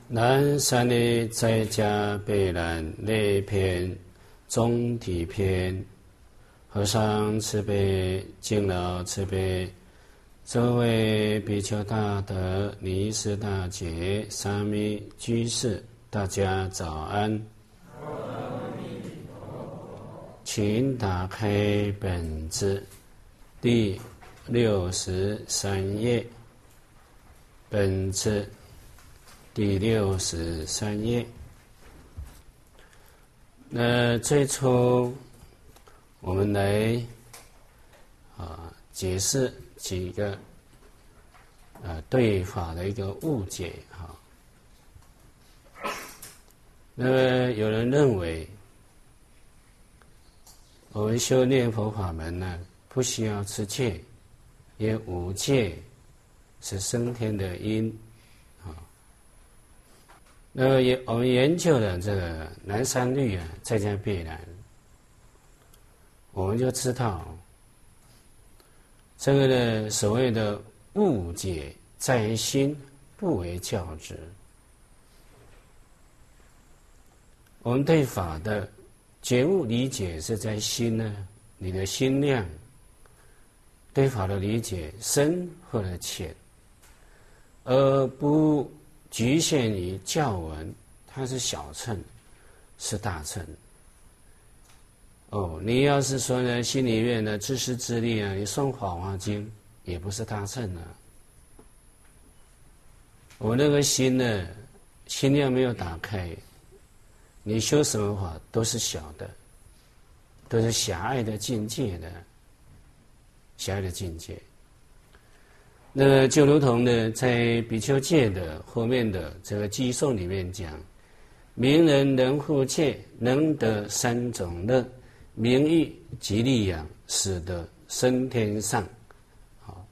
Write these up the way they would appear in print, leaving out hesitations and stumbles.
南三里在家备览内篇中体篇，和尚慈悲，敬老慈悲，诸位比丘大德、尼师大姐、沙弥居士，大家早安。请打开本子第63页，本子第63页。那最初我们来解释几个对法的一个误解哈。那么有人认为我们修念佛法门呢，不需要持戒，因为五戒是升天的因啊。那么我们研究了这个南三律在家备览，我们就知道这个呢，所谓的误解在心，不为教之。我们对法的觉悟理解是在心呢，你的心量对法的理解深或者浅，而不局限于教文，它是小乘，是大乘。你要是说呢，心里面的自私自利啊，你诵《法华经》也不是大乘啊。我那个心呢，心量没有打开，你修什么法都是小的，都是狭隘的境界的，狭隘的境界。那么就如同呢，在比丘戒的后面的这个偈颂里面讲，名人能护戒，能得三种乐，名誉及利养，使得升天上。好，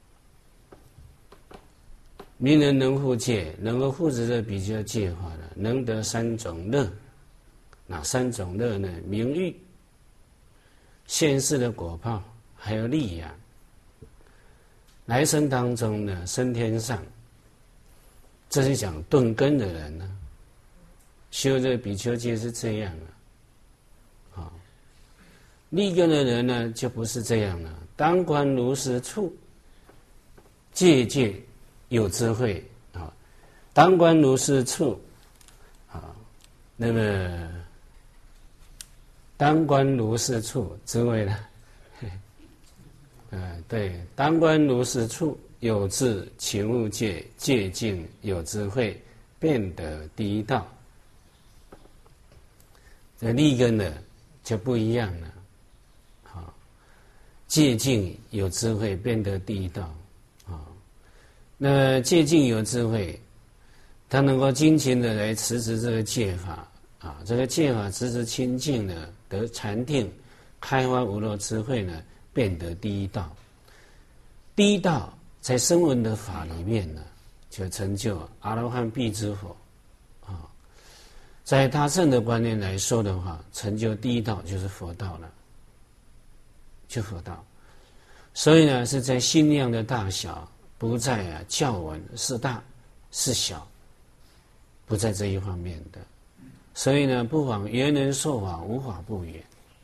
名人能护戒，能够护持这比丘戒法的，能得三种乐。哪三种乐呢？名誉、现世的果报，还有利养。来生当中呢，升天上，这是讲顿根的人呢，修这个比丘戒是这样的。立根的人呢，就不是这样了。当观如是处，戒戒有智慧啊。当观如是处啊，那么当观如是处，智慧呢？对，当观如是处，有智勤勿戒，戒尽有智慧，便得第一道。这立根的就不一样了。戒尽有智慧，便得第一道。那戒尽有智慧，他能够精勤的来持持这个戒法啊，这个戒法持持清净呢，得禅定，开发无漏智慧呢，便得第一道。第一道在声闻的法里面呢，就成就阿罗汉辟支佛啊。在大乘的观念来说的话，成就第一道就是佛道了，就佛道。所以呢，是在心量的大小，不在教文是大是小，不在这一方面的。所以呢，不妨圆人说法，无法不圆。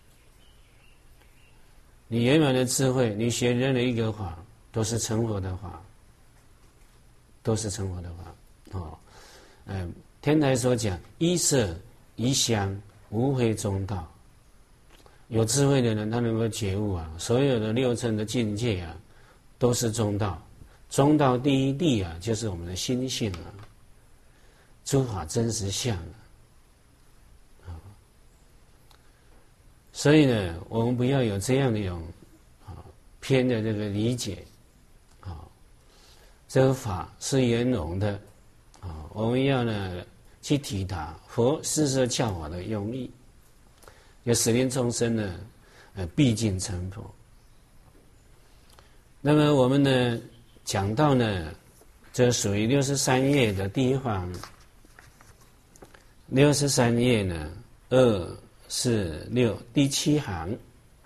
你圆满的智慧，你学任何一个法，都是成佛的法，都是成佛的法。天台所讲，依色依香，无非中道。有智慧的人，他能够觉悟啊，所有的六乘的境界啊，都是中道。中道第一谛啊，就是我们的心性啊，诸法真实相啊。所以呢，我们不要有这样的一种偏的这个理解啊。这个法是圆融的啊，我们要呢去体达佛施设教法的用意。要使令众生呢，毕竟成佛。那么我们呢，讲到呢，这属于63页的第一行。63页呢，2、4、6第7行，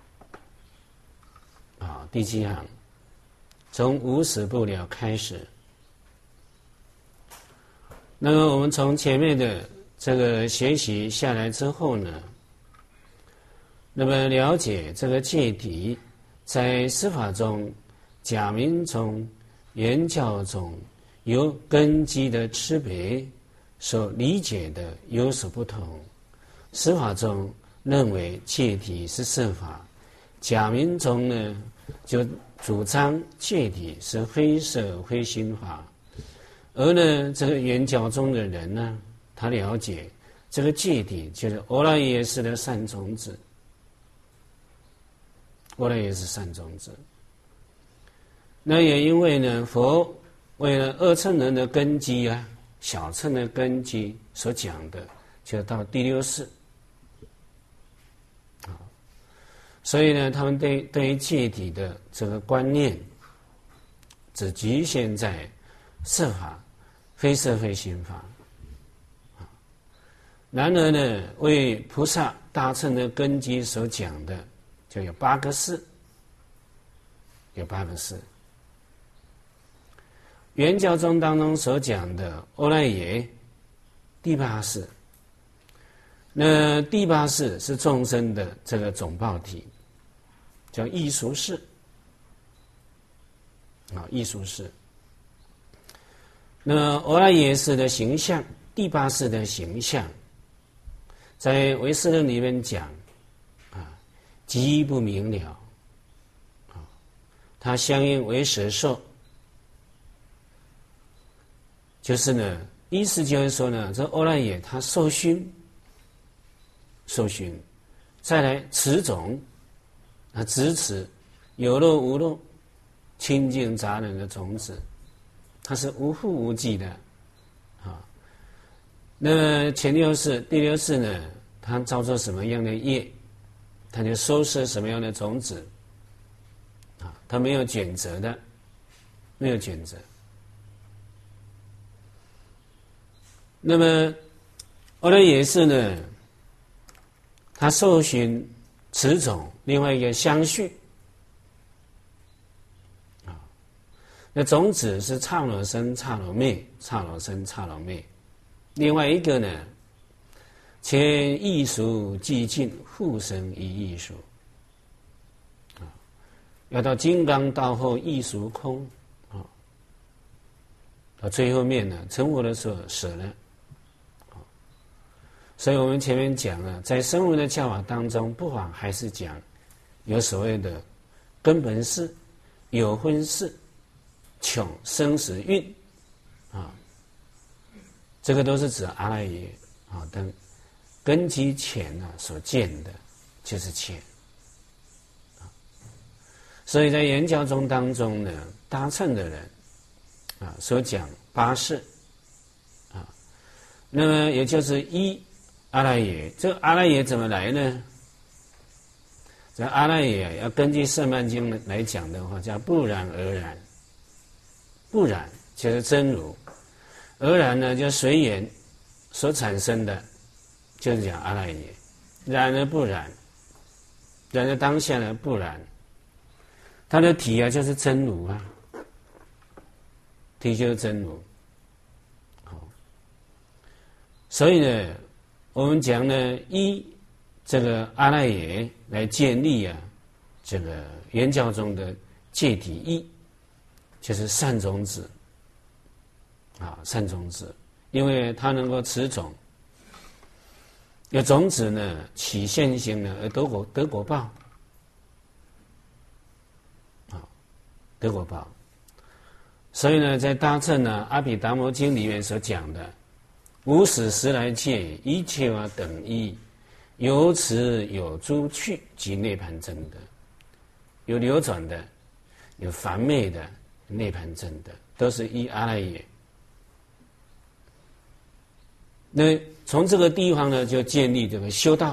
第7行，从无始不了开始。 那么我们从前面的这个学习下来之后呢，那么了解这个戒体在司法中、假名中、言教中有根基的区别，所理解的有所不同。司法中认为戒体是色法，假名中呢就主张戒体是非色非心法。而呢，这个言教中的人呢，他了解这个戒体就是阿赖耶识的善种子，阿赖耶识善种子。那也因为呢，佛为了二乘人的根基啊，小乘的根基所讲的，就到第六识啊，所以呢，他们对于戒体的这个观念，只局限在色法。非色非心法，然而呢，为菩萨大乘的根基所讲的，就有8个识，有8个识。圆教宗当中所讲的阿赖耶第8识，那第8识是众生的这个总报体，叫异熟识，啊，异熟识。那么阿赖耶识的形象，第8识的形象，在唯识论里面讲，啊，极不明了，啊，它相应为舍受，就是呢，意思就是说呢，这阿赖耶它受熏，再来持种，它支持有漏无漏、清净杂染的种子。它是无缚无忌的，啊。那前6识、第6识呢，它造作什么样的业，它就收摄什么样的种子，啊，它没有选择的，没有选择。那么阿赖耶识呢，它受熏持种，另外一个相续。那种子是刹那生、刹那灭、刹那生、刹那灭。另外一个呢，前异熟寂尽，复生一异熟。啊，要到金刚道后异熟空啊，到最后面呢，成佛的时候舍了。所以我们前面讲了，在声闻的教法当中，不妨还是讲有所谓的根本识、有分识、穷生死运啊，这个都是指阿赖耶啊等根基浅啊所见的，就是浅啊。所以在言教中当中呢，大乘的人啊所讲8识啊，那么也就是一阿赖耶。这个阿赖耶怎么来呢？这阿赖耶要根据《圣曼经》来讲的话，叫不染而然。不染就是真如，而然呢就随缘所产生的，就是讲阿赖耶。染而不染，染的当下呢不染，它的体啊就是真如啊，体就是真如。好，所以呢，我们讲呢，依这个阿赖耶来建立啊，这个原教中的戒体义。就是善种子啊，善种子，因为它能够持种，有种子呢起现行呢而得果报啊，得果报。所以呢，在大乘呢阿毗达摩经里面所讲的，无始时来戒，一切法等一，有此有诸趣及涅盘真的，有流转的，有凡昧的。涅盘真的都是依阿赖耶。那从这个地方呢，就建立这个修道。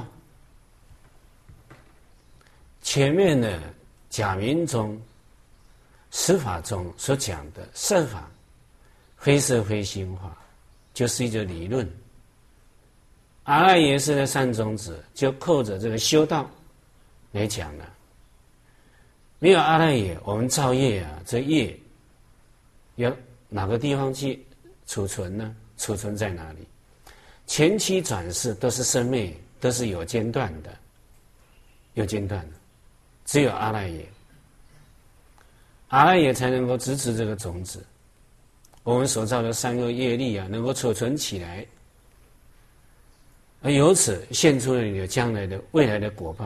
前面呢，假名中、十法中所讲的色法、非色非心法，就是一个理论。阿赖耶识的善种子就扣着这个修道来讲了。没有阿赖耶，我们造业啊，这业要哪个地方去储存呢？ 储存在哪里？前期转世都是生灭，都是有间断的，有间断的，只有阿赖耶，阿赖耶才能够支持这个种子。我们所造的善恶业力啊，能够储存起来，而由此现出了你的将来的未来的果报，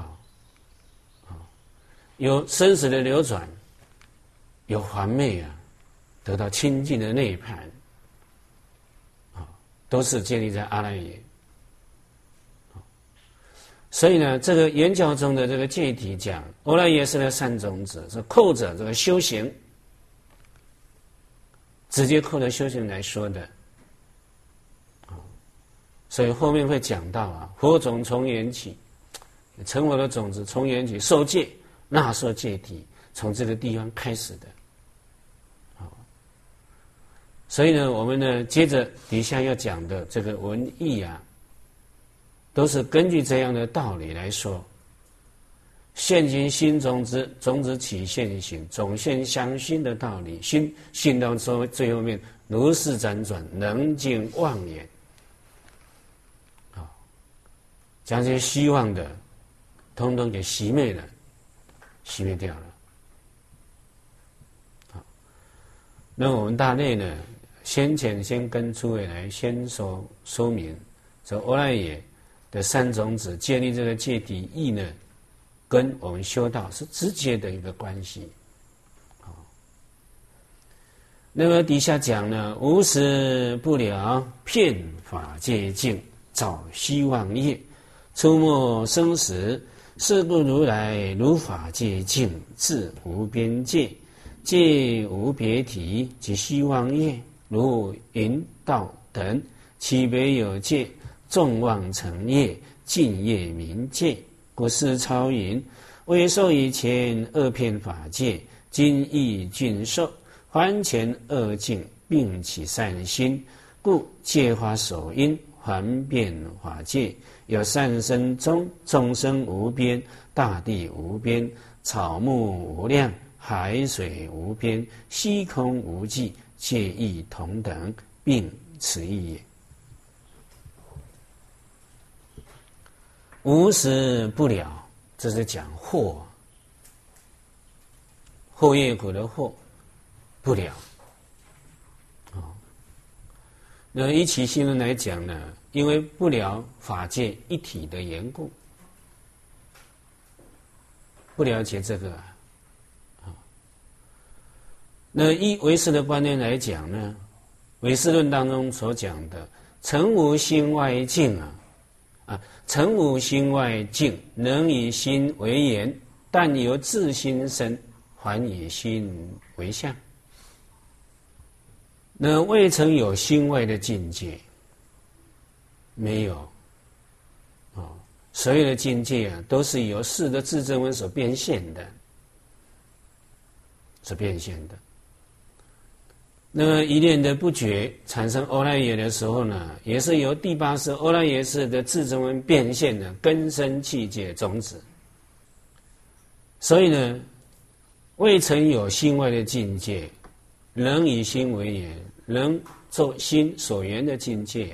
有生死的流转，有还昧啊，得到清净的内盘，都是建立在阿赖耶。所以呢，这个圆教中的这个戒体讲，阿赖耶识的善种子是扣着这个修行。直接扣着修行来说的，所以后面会讲到啊，火种从缘起，成我的种子从缘起受戒，纳受戒体，从这个地方开始的。所以呢，我们呢接着底下要讲的这个文义啊，都是根据这样的道理来说。现行心种子，种子起现行，种现相心的道理，心到最后面如是辗转，能尽妄言。将这些希望的，通通给熄灭了，熄灭掉了。好，那我们大内呢，先跟诸位来先说明，这阿赖耶的三种子建立这个戒体义呢，跟我们修道是直接的一个关系。那么底下讲呢，无始不了，遍法界境，造希望业，出没生死，是故如来如法界境，自无边界，界无别体，即希望业，如引道等，其别有界，众妄成业，尽业名界。故是超云：为受以前二遍法界，今亦尽受，还前二境，并起善心，故戒法首因，还遍法界。有善生中，众生无边，大地无边，草木无量，海水无边，虚空无际，皆亦同等，并此意也。无始不了，这是讲惑，惑业苦的惑，不了。那依其心论来讲呢，因为不了法界一体的缘故，不了解这个那依唯识的观念来讲呢，唯识论当中所讲的成无心外境成无心外境，能以心为言，但由自心生，还以心为相。那未曾有心外的境界，没有所有的境界都是由事的自证文所变现的，那么一念的不觉产生阿赖耶的时候呢，也是由第八识阿赖耶识的自证文变现的根生器界种子。所以呢，未曾有心外的境界，能以心为言，能做心所缘的境界，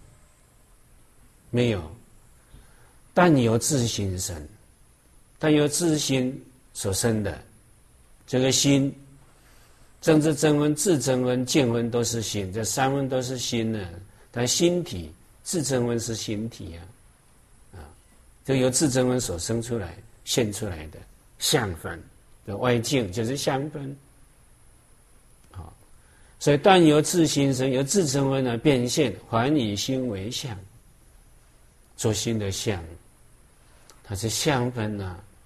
没有。但由自心生，但由自心所生的这个心，正知真文、自真文、见文都是心，这三文都是心呢。但心体自真文是心体就由自真文所生出来、现出来的相分的外境就是相分。所以但由自心生，由自真文呢变现，还以心为相，做心的相，它是相分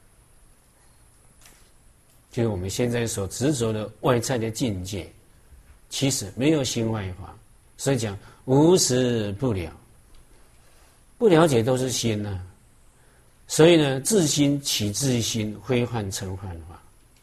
就是我们现在所执着的外在的境界，其实没有心外法，所以讲无始不了，不了解都是心所以呢，自心起自心，挥幻成幻法，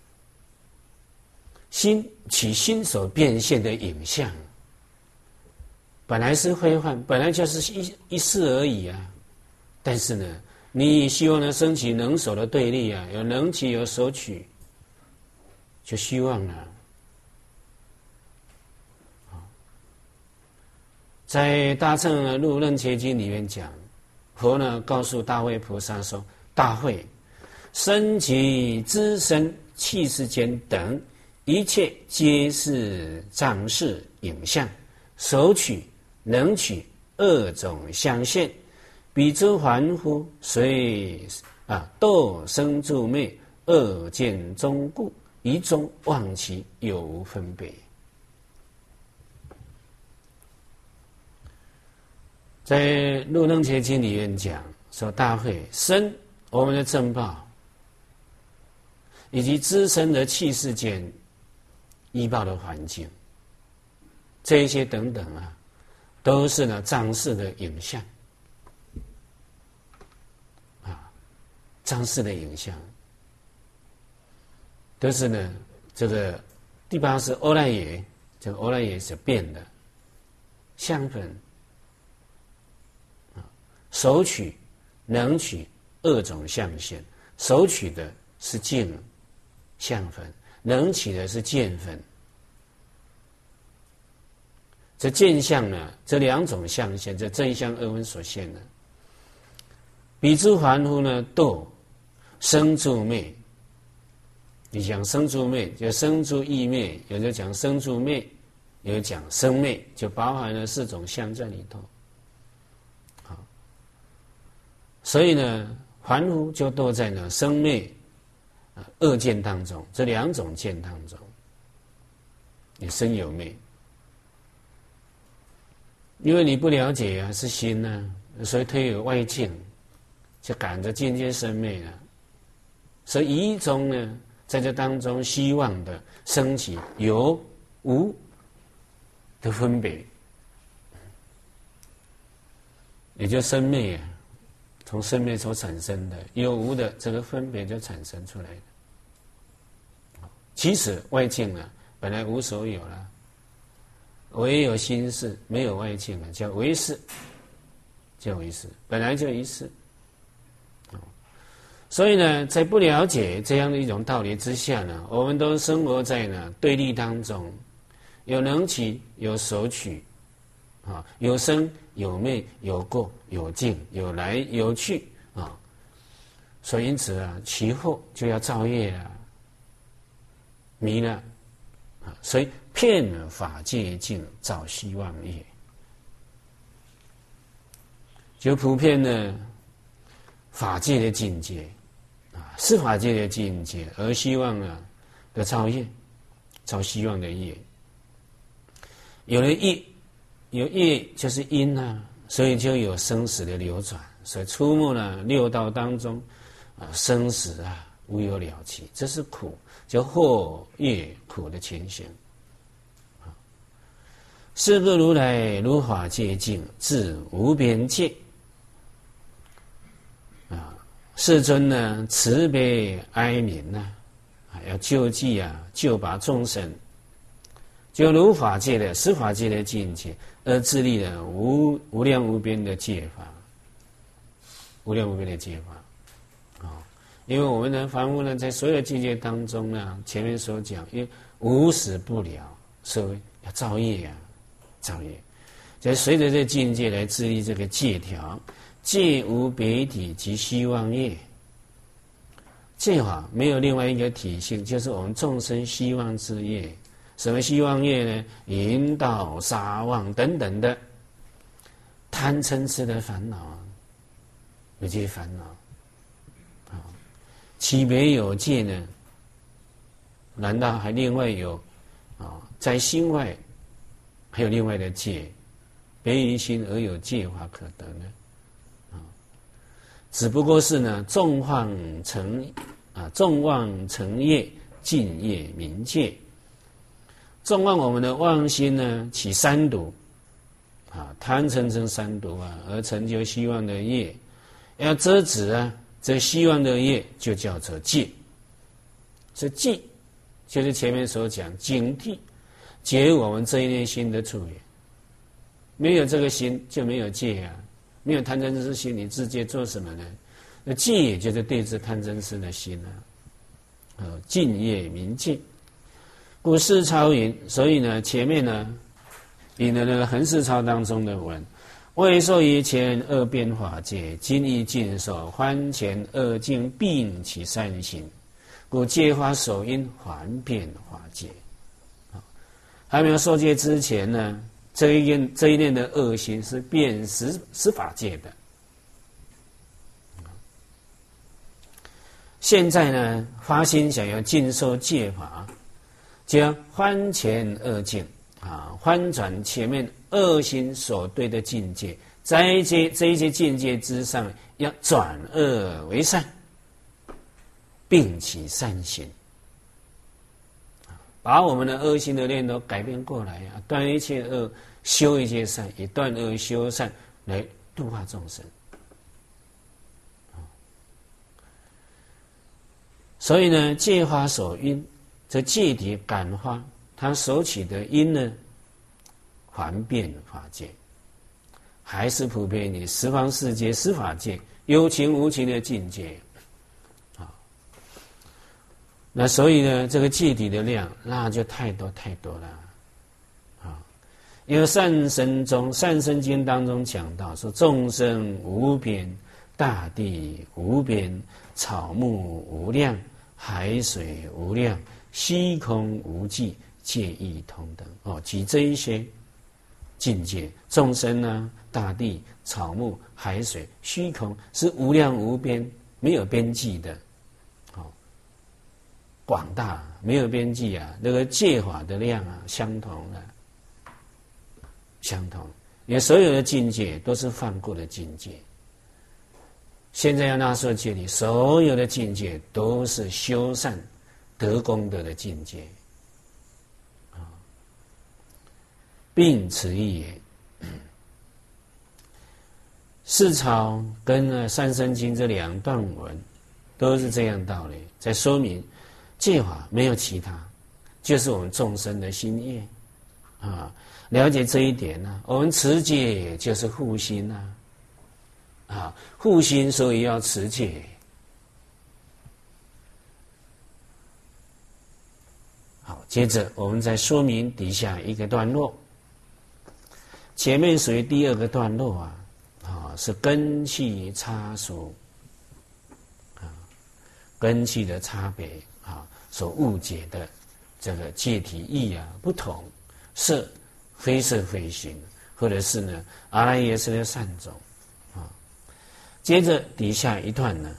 心起心所变现的影像，本来是挥幻，本来就是一事而已但是呢，你希望呢升起能守的对立有能起有守取，就希望在《大乘入楞伽经》里面讲，佛呢告诉大慧菩萨说：“大慧，身及资身、气世间等一切，皆是藏识影像，手取、能取二种相现，彼诸凡夫虽斗生住昧，二见中故，一中忘其有无分别。”在《入楞伽经》里面讲说，大慧身我们的正报，以及自身的气世间依报的环境，这一些等等都是呢藏识的影像藏识的影像，都是呢这个第八是阿赖耶，这个阿赖耶是变的相分。手取、能取二种相现，手取的是净相分，能取的是见分。这见相呢，这两种相现，这正相二分所现的，彼诸凡夫呢，斗生住昧。你讲生住昧，就生住异昧，有的讲生住昧，有的讲生昧，就包含了四种相在里头。所以呢，凡夫就都在呢生灭二见当中，这两种见当中，有生有灭。因为你不了解是心所以推有外境，就赶着渐渐生灭了。所以一中呢，在这当中希望的升起有无的分别，也就生灭从生灭所产生的有无的这个分别就产生出来的。其实外境本来无所有了，唯有心事，没有外境叫唯识，叫唯识，本来就一识。所以呢，在不了解这样的一种道理之下呢，我们都生活在对立当中，有能取，有所取，有生有灭，有过有净，有来有去所以因此其后就要造业迷了所以遍法界境造希望业，就普遍法界的境界是法界的境界，而希望的造业，造希望的业。有了业，有业就是因所以就有生死的流转，所以出没六道当中生死无有了期，这是苦，叫祸业苦的情形。是故如来如法界境，自无边界世尊慈悲哀悯要救济救拔众生，就如法界的十法界的境界，而自立了无量无边的戒法，无量无边的戒法因为我们的凡夫在所有境界当中前面所讲，因为无始不了，所以要造业造业，就随着这境界来自立这个戒条。戒无别体及希望业，戒法没有另外一个体性，就是我们众生希望之业。什么希望业呢？淫盗杀妄等等的贪嗔痴的烦恼，有这些烦恼岂别有戒呢？难道还另外有在心外还有另外的戒？别于心而有戒法可得呢？只不过是众妄成业，尽业明戒。众妄我们的妄心起三毒贪嗔痴三毒而成就希望的业，要遮止这希望的业就叫做戒。这戒就是前面所讲警惕解我们这一念心的处也。没有这个心就没有戒没有贪嗔痴心，你自戒做什么呢？那戒也就是对治贪嗔痴的心尽业明戒。故事超云，所以前面引了那个横世抄当中的文，未受以前二变法界，今亦尽受还前二境并起善行，故戒法首因还变法界。还没有受戒之前呢，这一念的恶行是变十法界的。现在呢，发心想要尽受戒法，就要翻前二境翻转前面恶行所对的境界，在这一些境界之上，要转恶为善，并起善行，把我们的恶行的念头改变过来断一切恶，修一切善，以断恶修善来度化众生。所以呢，戒法所因，这戒体感化，它所起的因呢，还变法界，还是普遍你十方世界、十法界有情无情的境界那所以呢，这个戒体的量那就太多了因为善生经当中讲到说，众生无边，大地无边，草木无量，海水无量，虚空无际，界亦同等举这一些境界，众生呢，大地、草木、海水、虚空是无量无边，没有边际的广大没有边际那个戒法的量相同因为所有的境界都是犯过的境界。现在要纳受戒体，所有的境界都是修善得功德的境界并此意也。世抄跟三生经这两段文都是这样道理，在说明戒法没有其他，就是我们众生的心业了解这一点我们持戒就是护心护心，所以要持戒。好，接着我们再说明底下一个段落。前面属于第二个段落是根器差殊根器的差别所误解的这个戒体义不同，色非色非心，或者是呢阿赖耶识的善种接着底下一段呢，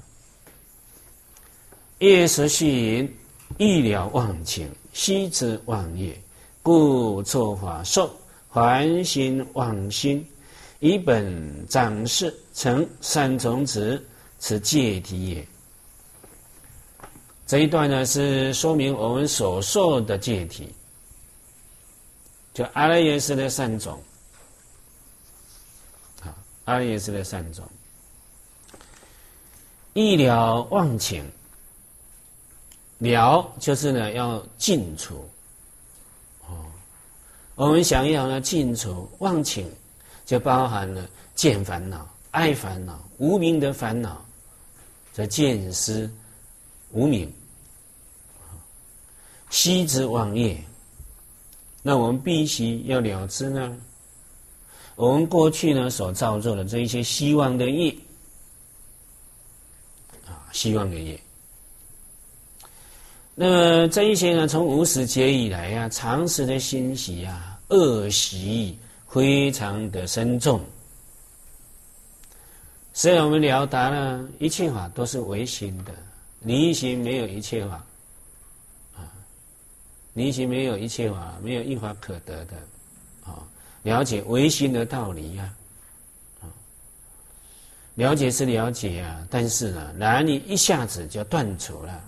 业识行欲了忘情，悉知妄业，故作法受还心妄心，以本长事成三种子，此戒体也。这一段呢是说明我们所受的戒体，就阿赖耶识的三种阿赖耶识的三种。欲了忘情，了就是呢要尽除我们想要呢尽除忘情，就包含了见烦恼、爱烦恼、无明的烦恼，这见思无明，悉知妄业。那我们必须要了知呢，我们过去呢所造作的这一些希望的业希望的业。那么这一些呢，从无始劫以来常时的欣喜恶习非常的深重。虽然我们了达了一切法都是唯心的，离心没有一切法离心没有一切法，没有一法可得的了解唯心的道理了解是了解但是呢，难以一下子就断除了。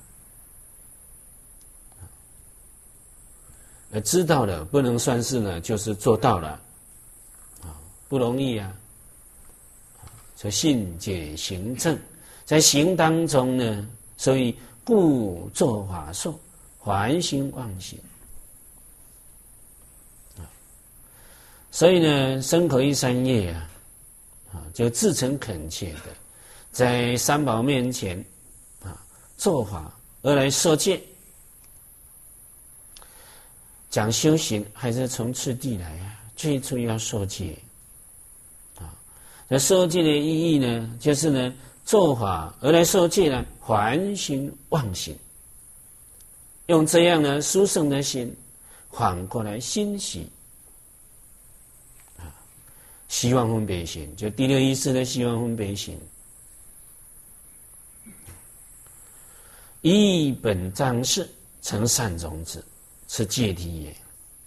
知道了不能算是呢，就是做到了不容易所以信解行证，在行当中呢，所以故作法受还心忘心所以呢，身口意三业就自诚恳切的在三宝面前做法而来受戒。讲修行还是从次第来最初要受戒啊。那受戒的意义呢，就是呢做法而来受戒呢，还心忘心，用这样呢殊胜的心，反过来欣喜啊，希望分别心，就第六意识的希望分别心。以本藏识成善种子，是戒体也。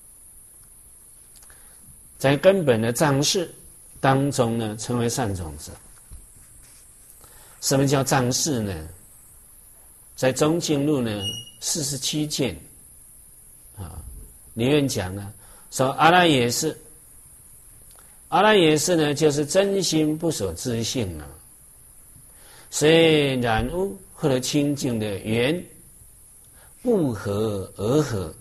在根本的藏识当中呢，成为善种子。什么叫藏识呢？在中经录呢47卷啊，里面讲呢，说阿赖耶识，阿赖耶识呢，就是真心不守自性啊，所以染污或者清净的缘不合而合，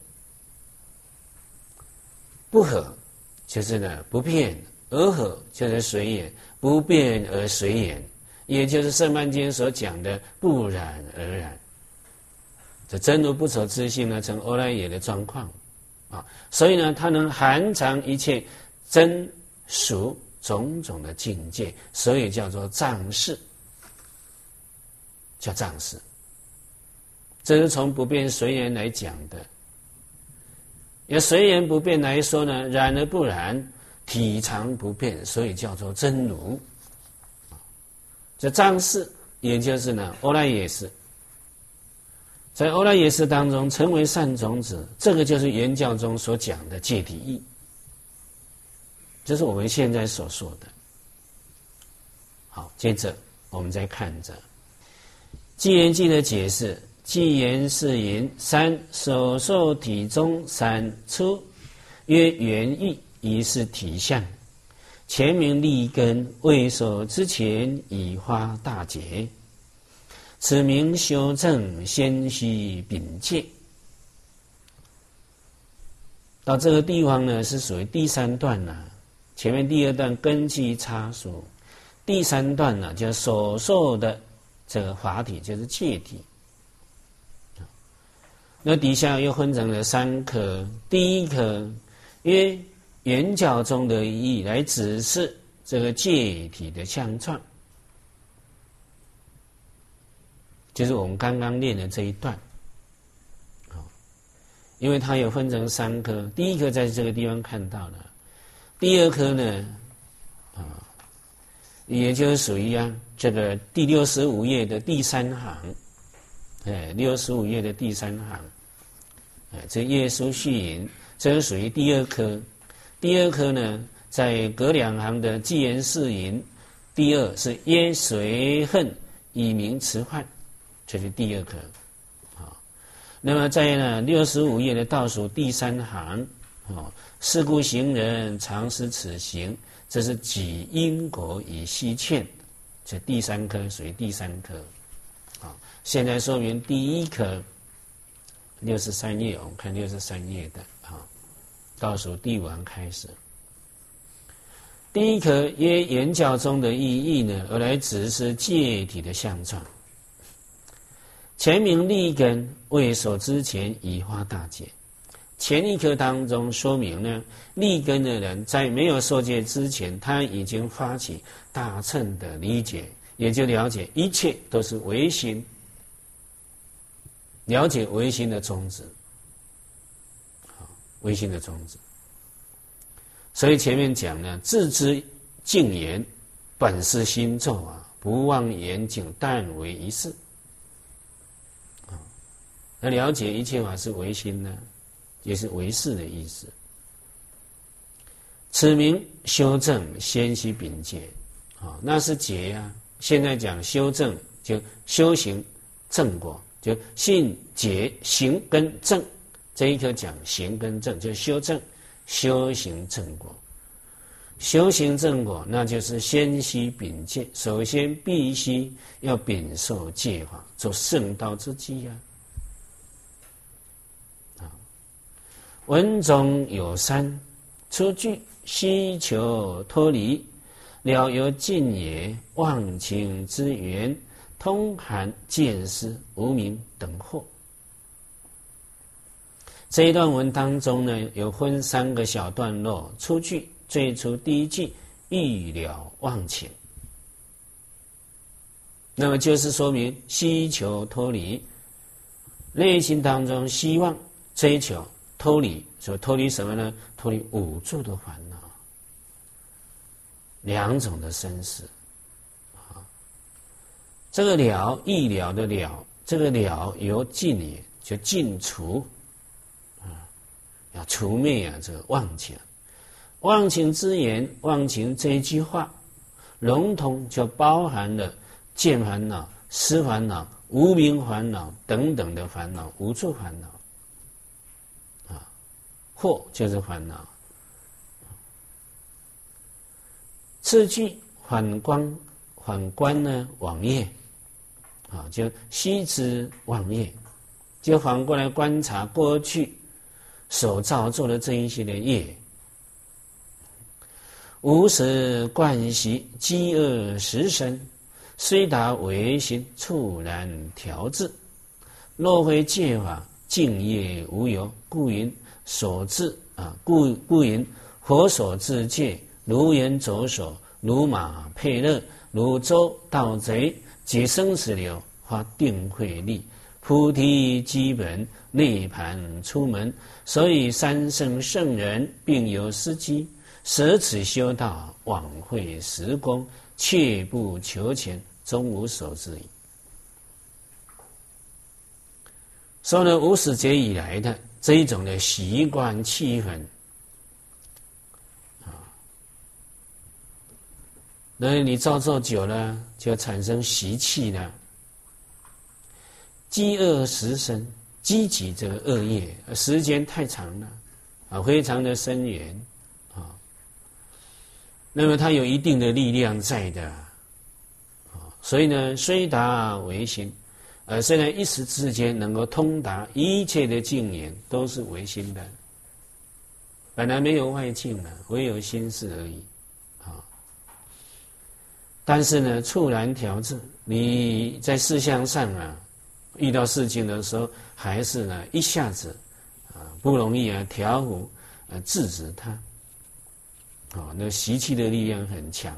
不合就是呢不变，而合就是随缘，不变而随缘，也就是圣曼经所讲的不染而染。这真如不守自性呢，成阿赖耶的状况啊，所以呢，它能含藏一切真俗种种的境界，所以叫做藏识。叫藏识，这是从不变随缘来讲的。要随缘不变来说呢，染而不染，体常不变，所以叫做真如。这藏识也就是呢阿赖耶识，在阿赖耶识当中成为善种子，这个就是原教中所讲的戒体义，这是我们现在所说的。好，接着我们再看着寂言记的解释，寂言是云：三所受体中三出，曰原意，一是体相。前明立根，未受之前已发大劫。此名修正，先须禀戒。到这个地方呢，是属于第三段了。前面第二段根基插属，第三段呢，叫所受的这个法体，就是戒体。那底下又分成了三科，第一科约原教中的意义来指示这个戒体的相状，就是我们刚刚念的这一段。因为它有分成三科，第一科在这个地方看到了，第二科呢，也就是属于这个第65页的第三行，65页的第三行，这页数序引，这是属于第二科。第二科呢，在隔两行的寂言是引，第二是耶随恨以名辞患，这是第二科。那么在65页的倒数第三行，是故行人常思此行，这是举因果以悉劝，这第三科属于第三科。现在说明第一科63页，我们看63页的倒数第5行开始。第一科约原教中的意义呢，而来指示戒体的相状。前明立根，未受之前已发大戒。前一科当中说明呢，立根的人在没有受戒之前，他已经发起大乘的理解，也就了解一切都是唯心，了解唯心的宗旨，唯心的宗旨。所以前面讲呢，自知净言，本是心咒不忘严谨，但为一事。那了解一切法是唯心呢，也是唯识的意思。此名修正，先须禀戒，那是戒现在讲修正，就修行正果，就信解行跟正，这一科讲行跟正，就修正，修行正果。修行正果，那就是先须禀戒，首先必须要禀受戒法，做圣道之基文中有三：出句希求脱离，了由尽也，忘情之源，通含见思无明等惑。 这一段文当中呢，有分3个小段落。初句最初第一句欲了忘情，那么就是说明希求脱离，内心当中希望追求脱离，所脱离什么呢？脱离五住的烦恼，2种的生死。这个了，欲了的了，这个了由尽也，就尽除。要除灭这个妄情，妄情之言，妄情这一句话，笼统就包含了见烦恼、思烦恼、无明烦恼等等的烦恼，无助烦恼，惑就是烦恼。次句反观呢，往业，就悉知往业，就反过来观察过去所造作的这一些的业，无始惯习，饥饿时生，虽达唯心，猝然调制。若非戒法，净业无有，故云所制故云佛所制戒，如缘左手，如马配勒，如舟盗贼，皆生死流，发定慧力，菩提基本，涅盘出门。所以三圣圣人并有司机，舍此修道，枉费时光，切不求前，终无所知矣。所以呢，无始劫以来的这一种的习惯气氛，那你造作久了，就产生习气了。饥饿时生，积极这个恶业，时间太长了，非常的深远那么它有一定的力量在的所以呢，虽达唯心，虽然一时之间能够通达一切的境缘，都是唯心的，本来没有外境了，唯有心事而已但是呢，猝然调制，你在事项上遇到事情的时候，还是呢一下子不容易调伏制止它那习气的力量很强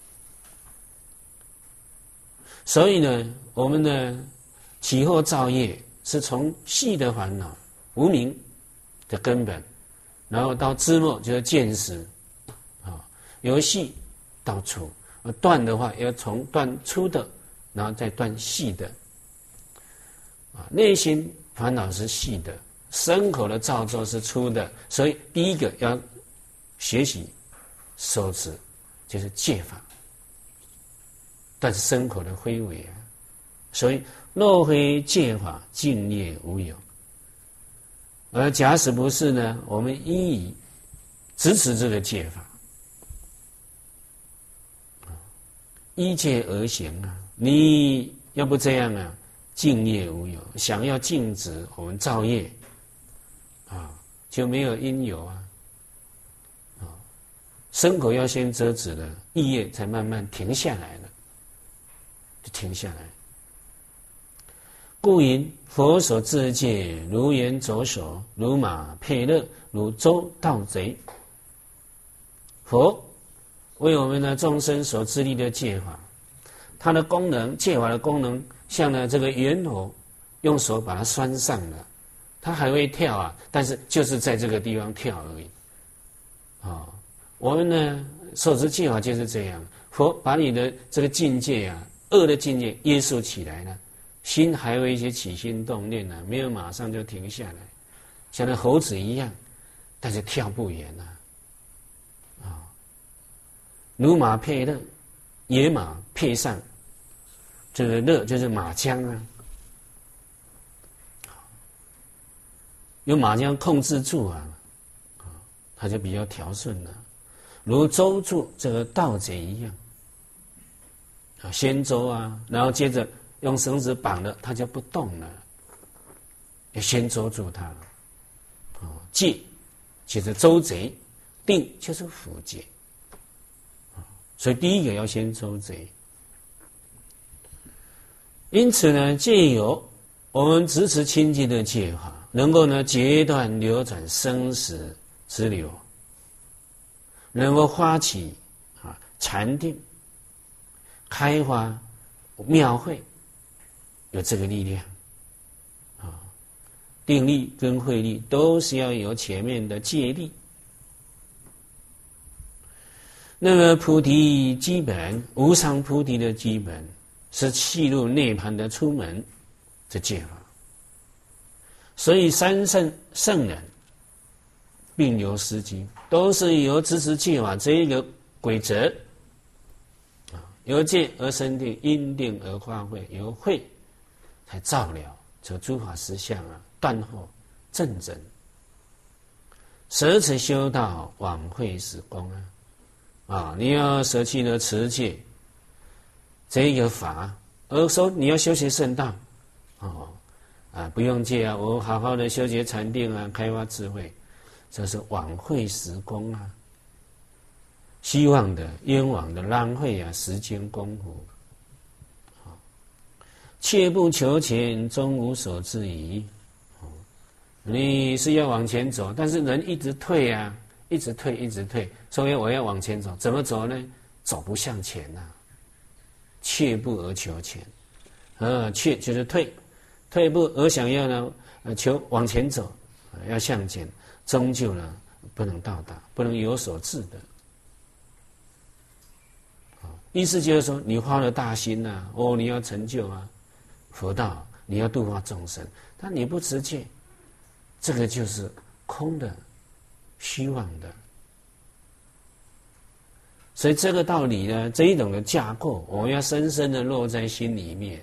所以呢，我们的起惑造业是从细的烦恼无明的根本，然后到枝末就是见识由细到粗，断的话要从断粗的，然后再断细的内心烦恼是细的，身口的造作是粗的，所以第一个要学习守持，就是戒法，但是身口的非为所以若非戒法，净业无有。而假使不是呢，我们依以支持这个戒法，依戒而行你要不这样净业无有，想要禁止我们造业就没有因由身口要先遮止了，意业才慢慢停下来了，就停下来。故云佛所制戒，如猿左手，如马配勒，如舟盗贼。佛为我们的众生所制立的戒法，它的功能，戒法的功能，像呢这个猿猴，用手把它拴上了，它还会跳但是就是在这个地方跳而已我们呢受持戒法就是这样，佛把你的这个境界恶的境界约束起来了，心还有一些起心动念没有马上就停下来，像那猴子一样，但是跳不远如马配勒，野马配上这个勒就是马缰用马缰控制住它就比较调顺了。如舟住这个盗贼一样先舟然后接着用绳子绑了，它就不动了，要先舟住它戒就是舟贼，定就是伏戒所以第一个要先舟贼。因此呢，借由我们支持清净的戒法能够呢截断流转生死之流，能够发起禅定，开发妙慧，有这个力量啊。定力跟慧力都是要有前面的戒力。那么菩提基本，无上菩提的基本是契入涅槃的出门，这戒法。所以三圣人并有司机，都是由支持戒法这一个规则啊，由戒而生定，因定而化慧，由慧才照了这诸法实相啊，断后正真，舍此修道，往会时光啊！你要舍弃了持戒这一个法，而说你要修习圣道不用戒啊，我好好的修学禅定啊，开发智慧，这是枉费时光啊！希望的、冤枉的浪费啊，时间功夫。切不求前，终无所至矣。你是要往前走，但是人一直退啊，一直退，一直退，所以我要往前走，怎么走呢？走不向前啊！切不而求前，切就是退，退步而想要呢，求往前走，要向前，终究呢不能到达，不能有所至的。意思就是说，你花了大心啊，你要成就啊佛道，你要度化众生，但你不持戒，这个就是空的、虚妄的。所以这个道理呢，这一种的架构，我们要深深的落在心里面。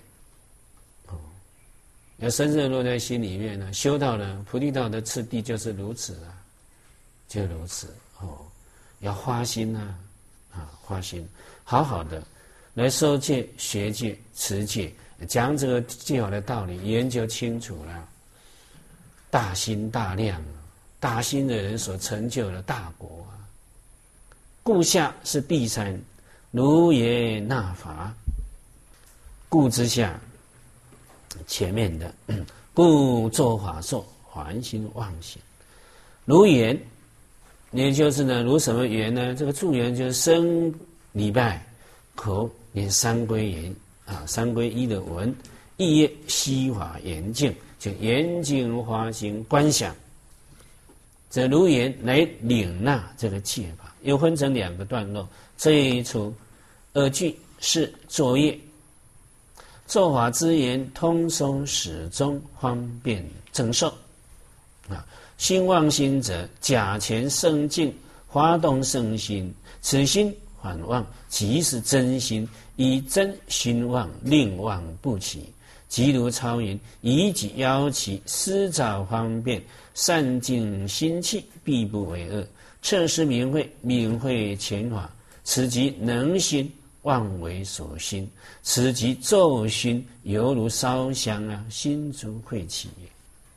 要深深的落在心里面呢，修道呢，菩提道的次第就是如此啊，就如此要花心花心，好好的来受戒、学戒、持戒，将这个戒法的道理研究清楚了，大心大量，大心的人所成就的大果啊。故下是第三，如也纳法，故之下。前面的故作法受还心妄想，如缘，也就是呢，如什么缘呢？这个助缘就是生礼拜，口念三归言三归一的文，意业悉法严净，就严净花心观想。这如缘来领纳这个戒法，又分成两个段落。这一处二句是作业。做法之言，通收始终，方便正受心妄心者，假前圣境，发动圣心，此心反妄，即是真心，以真心妄，令妄不起。即如超云：以己邀其，施早方便，善尽心气，必不为恶。测试明慧，明慧前法，此即能心。妄为所心，此即咒心，犹如烧香心足晦气也。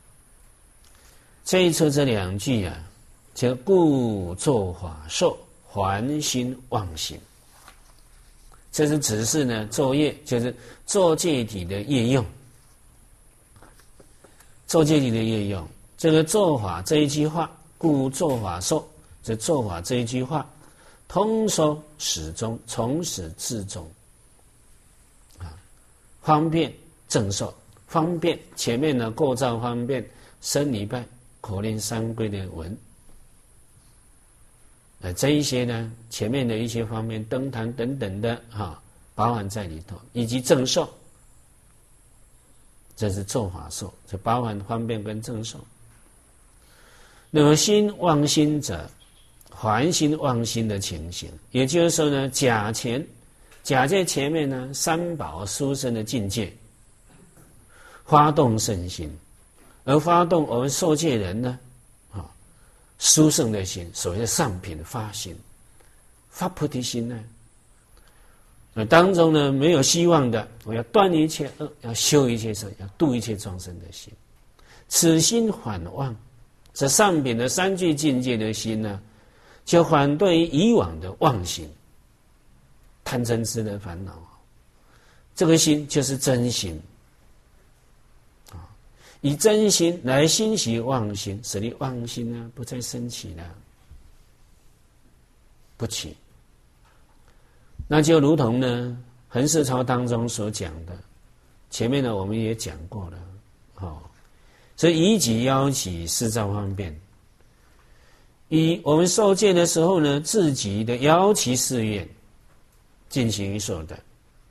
这一处这两句就故作法受，还心妄心。这是指示呢作业，就是作戒体的业用。作戒体的业用，这个做法这一句话，故作法受，这做法这一句话。通收始终，从始至终方便正受。方便前面呢构造方便，生礼拜，口念三归的文这一些呢前面的一些方面，登坛等等的包含在里头，以及正受，这是做法受，这包含方便跟正受。那么心妄心者，还心妄心的情形，也就是说呢，假在前面呢三宝殊胜的境界，发动圣心，而发动我们受戒人呢殊胜的心，所谓的上品发心，发菩提心呢，当中呢没有希望的，我要断一切恶，要修一切善，要度一切众生的心，此心反妄，这上品的三具境界的心呢，就反对于以往的妄心、贪嗔痴的烦恼。这个心就是真心以真心来欣喜妄心，使你妄心啊不再升起了，不起。那就如同呢横世抄当中所讲的，前面呢我们也讲过了，所以以己邀起，施造方便。以我们受戒的时候呢，自己的邀起誓愿进行受的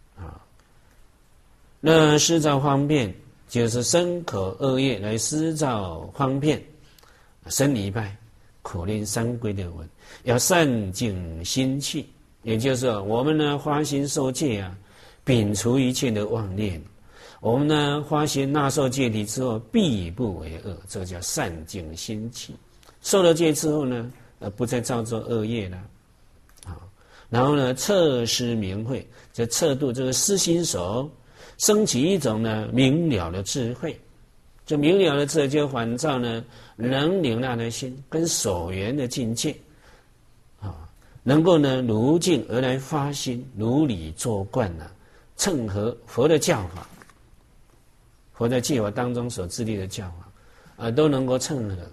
那施造方便就是身口二业来施造方便，生礼拜口念三归的文，要善净心气，也就是我们呢发心受戒啊，摒除一切的妄念。我们呢发心纳受戒体之后，必不为恶，这个叫善净心气。受了戒之后呢，不再造作恶业了，然后呢测施明慧，就测度这个思心手，升起一种呢明了的智慧。这明了的智慧就反照呢能领纳的心跟所缘的境界能够呢如镜而来发心，如理作观称合佛的教法，佛在戒法当中所制立的教法都能够称合。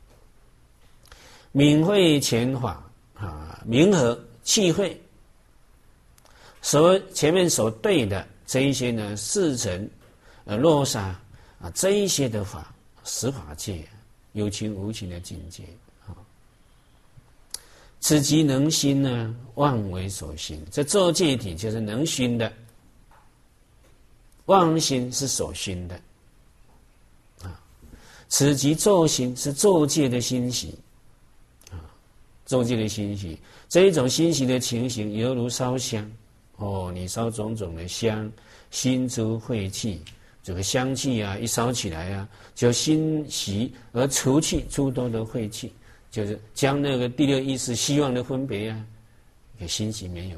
敏慧前法明和气慧，前面所对的这一些呢四尘落沙这一些的法，十法界有情无情的境界此即能心呢，妄为所行。这作戒体就是能熏的，妄心是所熏的此即作心，是作戒的欣喜作戒的欣喜。这一种欣喜的情形，犹如烧香你烧种种的香，心出晦气，这个香气一烧起来就欣喜而除去诸多的晦气，就是将那个第六意识希望的分别给欣喜没有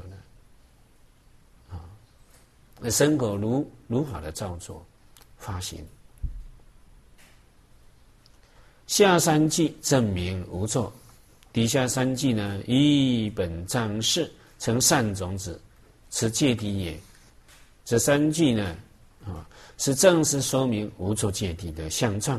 了身口如法的造作发行。下三句证明无错，底下三句呢，以本藏事成善种子，此戒体也。这三句呢是正式说明无错戒体的相状。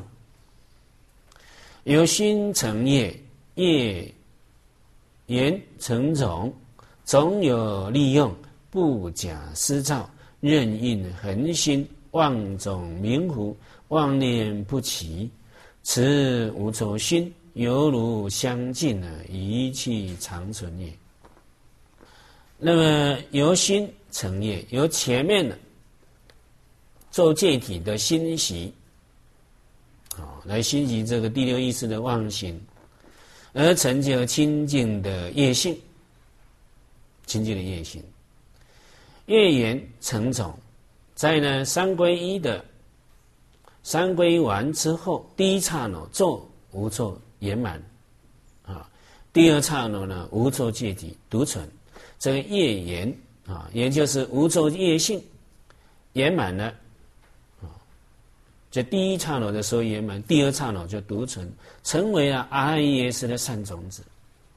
由心成业，业缘成种，种有利用，不假施造，任运恒心，妄种明糊，妄念不起，此无错心，犹如相近一气长存也。那么由心成业，由前面的做戒体的欣喜来欣喜这个第六意识的妄心，而成就清净的业性，清净的业性，业缘成种，在呢三归一的三归完之后，第一刹那做无错圆满第二刹那呢无错戒体独存，这个业缘也就是无错业性圆满了这第一刹那的时候圆满，第二刹那就独存，成为了阿赖耶识的善种子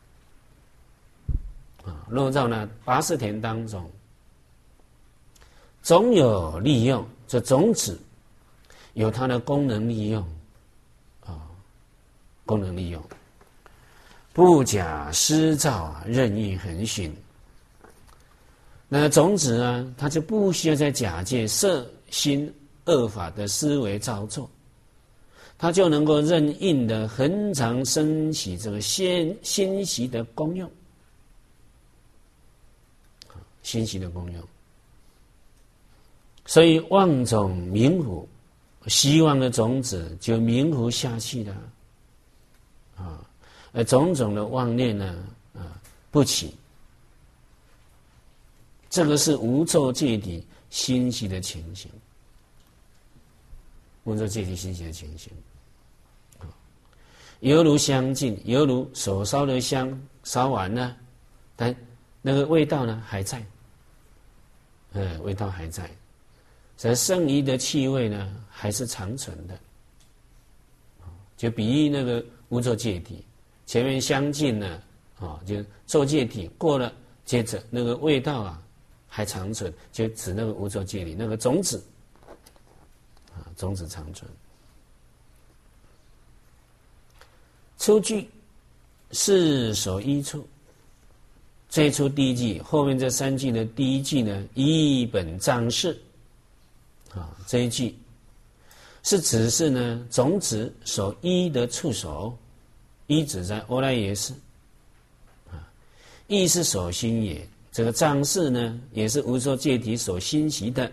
落到呢80田当中。总有利用，这种子有它的功能利用功能利用，不假施造任意恒行。那种子它就不需要在假借色心恶法的思维造作，它就能够任运的恒常升起这个欣喜的功用，欣喜的功用。所以妄种明糊，希望的种子就明糊下去了种种的妄念呢不起，这个是无错戒体欣喜的情形，无错戒体欣喜的情形犹如香烬，犹如手烧的香烧完了，但那个味道呢还在味道还在，所以剩余的气味呢还是长存的就比喻那个无错戒体，前面香烬呢就错戒体过了，接着那个味道还长存，就指那个无错戒体那个种子种子长存初句是所依处，最初第一句，后面这3句的第一句呢，依本藏事这一句是指是呢种子所依的处所，依指在阿赖耶识意是所心也。这个藏事呢，也是无作戒体所欣习的，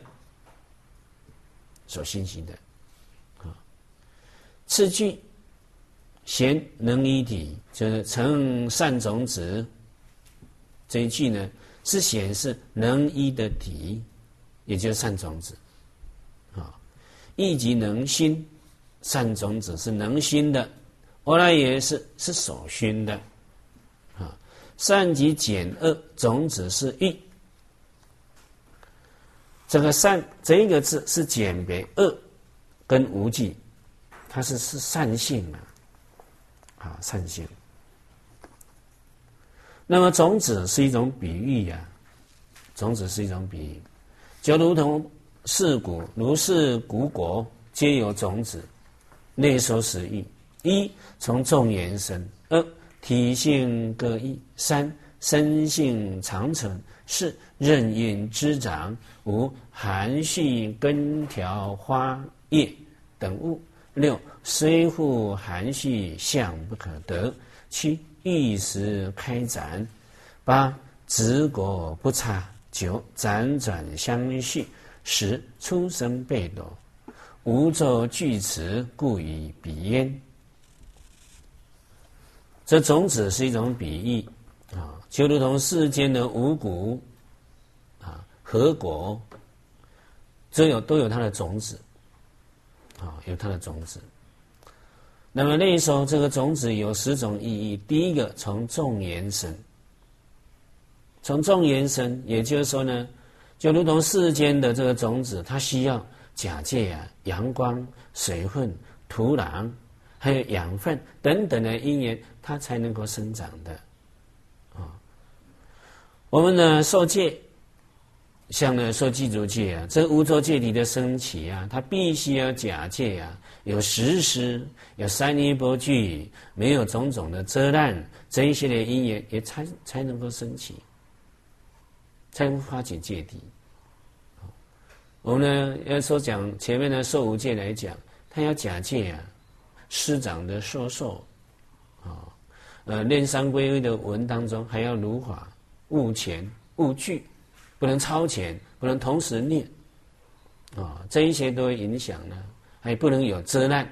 次句贤能依体，就是成善种子。这一句呢，是显示能依的体，也就是善种子。意即能心，善种子是能心的，阿赖耶识是所熏的。善即减恶，种子是欲。这个善这一个字是减别恶跟无记，它是善性善性。那么种子是一种比喻种子是一种比喻，就如同如是古果皆有种子，内收实欲。一从众缘生，二体性各异，三身性长存，四任运滋长，五含蓄根条花叶等物，六虽复含蓄相不可得，七一时开展，八执果不差，九辗转相续，十出生背斗，无作具词，故以彼焉。这种子是一种比喻就如同世间的五谷禾果都有它的种子有它的种子。那么内收这个种子有10种意义。第一个，从众缘生，从众缘生，也就是说呢，就如同世间的这个种子，它需要假借阳光、水分、土壤还有养分等等的因缘，它才能够生长的我们呢受戒，像呢受具足戒这无作戒体的升起它必须要假借有实施，有三尼波具，没有种种的遮拦，这一些的因缘也才能够升起，才能发起戒体。我们呢要说讲前面的受无戒来讲，它要假借师长的说受练三皈依的文当中还要如法勿前勿惧，不能超前，不能同时念这一些都会影响呢，还不能有遮拦。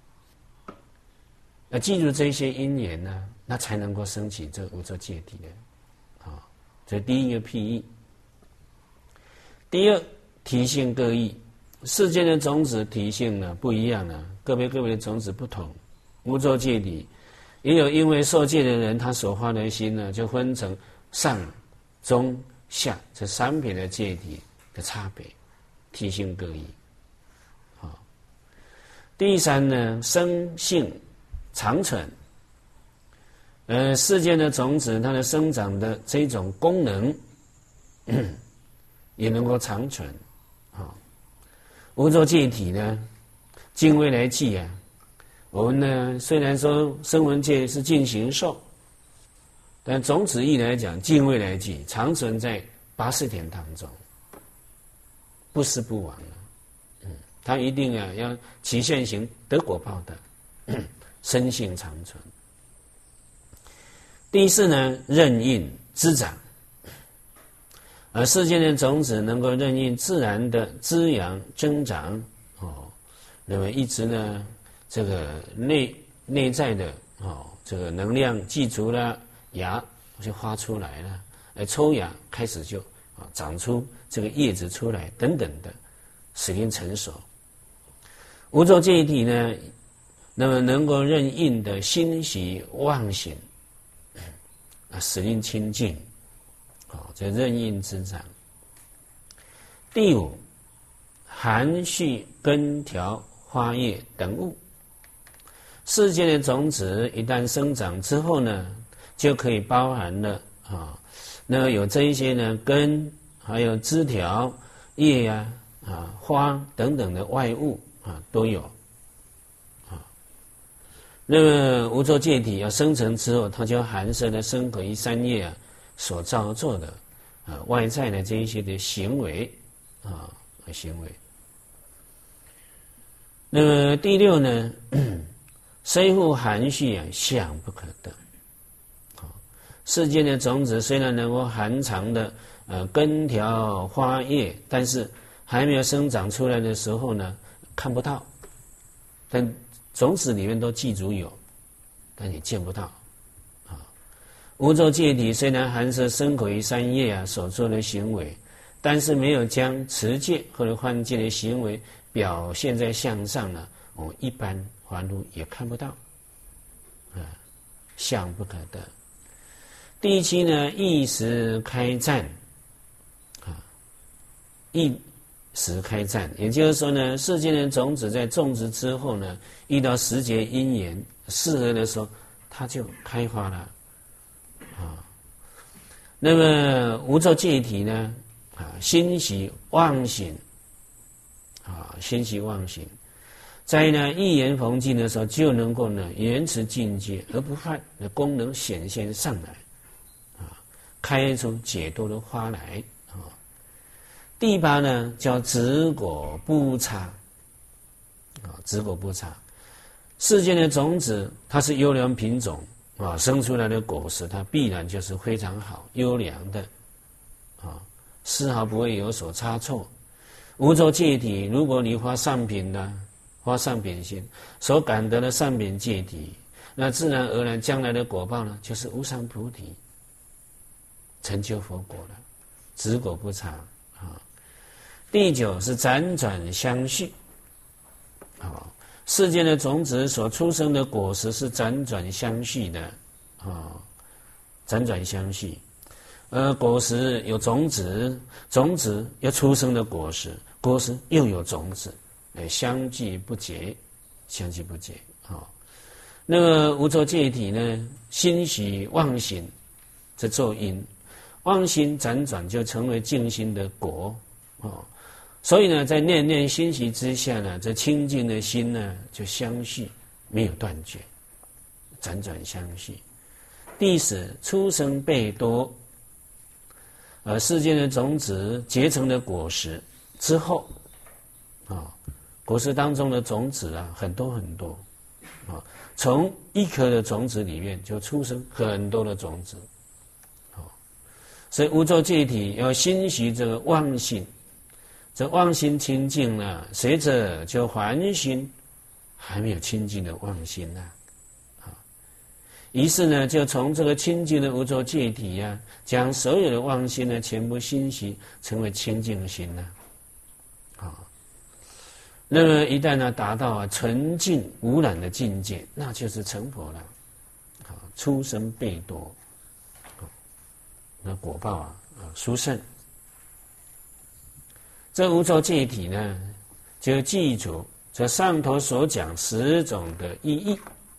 要记住这些因缘呢，那才能够升起这无作戒体的这第一个譬喻。第二，体性各异，世间的种子体性呢不一样个别的种子不同。无作戒体也有因为受戒的人，他所发的心呢，就分成上、中、下这3品的戒体的差别，体性各异。第三呢，生性长存。世间的种子，它的生长的这种功能也能够长存。无作戒体呢，经未来记我们呢虽然说声闻戒是尽形寿，但种子义来讲，尽未来记长存在80田当中，不死不亡它一定要起现行得果报的生性长存。第四呢，任运滋长。而世间的种子能够任运自然的滋养增长那么一直呢这个内在的这个能量记足了，芽就发出来了，抽芽开始就长出这个叶子出来等等的，使令成熟。无作戒体呢，那么能够任运的欣喜妄行使令清净这任运滋长。第五，含蓄根条花叶等物。世间的种子一旦生长之后呢，就可以包含了那有这一些呢根，还有枝条、叶花等等的外物都有那么无作戒体要生成之后，它就含摄了身口意三业所造作的外在的这一些的行为行为。那么第六呢，虽复含蓄相不可得。世间的种子虽然能够含藏的根条花叶，但是还没有生长出来的时候呢，看不到。但种子里面都记住有，但你见不到。无作戒体虽然含摄身口意三业所做的行为，但是没有将持戒或者换戒的行为表现在相上呢，一般凡夫也看不到。相不可得。第七呢，一时开战一时开战，也就是说呢，世间的种子在种植之后呢，遇到时节因缘适合的时候，它就开花了。那么无作戒体呢，欣喜妄行，欣喜妄行，在呢一言逢境的时候，就能够呢言辞境界而不犯的功能显现上来，开出解脱的花来。第八呢，叫止果不差，止果不差。世间的种子，它是优良品种生出来的果实，它必然就是非常好、优良的，丝毫不会有所差错。无作戒体，如果你发上品呢，发上品心，所感得的上品戒体，那自然而然将来的果报呢，就是无上菩提，成就佛果了，止果不差。第九是辗转相续，世间的种子所出生的果实是辗转相续的，辗转相续。果实有种子，种子又出生的果实，果实又有种子，相继不竭，相继不竭。那么无作戒体呢，欣喜妄行，这作因，妄心辗转就成为净心的果。所以呢，在念念欣喜之下呢，这清净的心呢，就相续，没有断绝，辗转相续。第十，出生倍多，世间的种子结成的果实之后，果实当中的种子很多很多，从一颗的种子里面就出生很多的种子，所以无作戒体要欣喜这个妄心。这妄心清净了，随着就还心还没有清净的妄心于是呢，就从这个清净的无作戒体将所有的妄心呢，全部欣喜成为清净心那么一旦呢达到纯净无染的境界，那就是成佛了，出生倍多，那果报殊胜。这无作戒体呢，就记住这上头所讲10种的意义，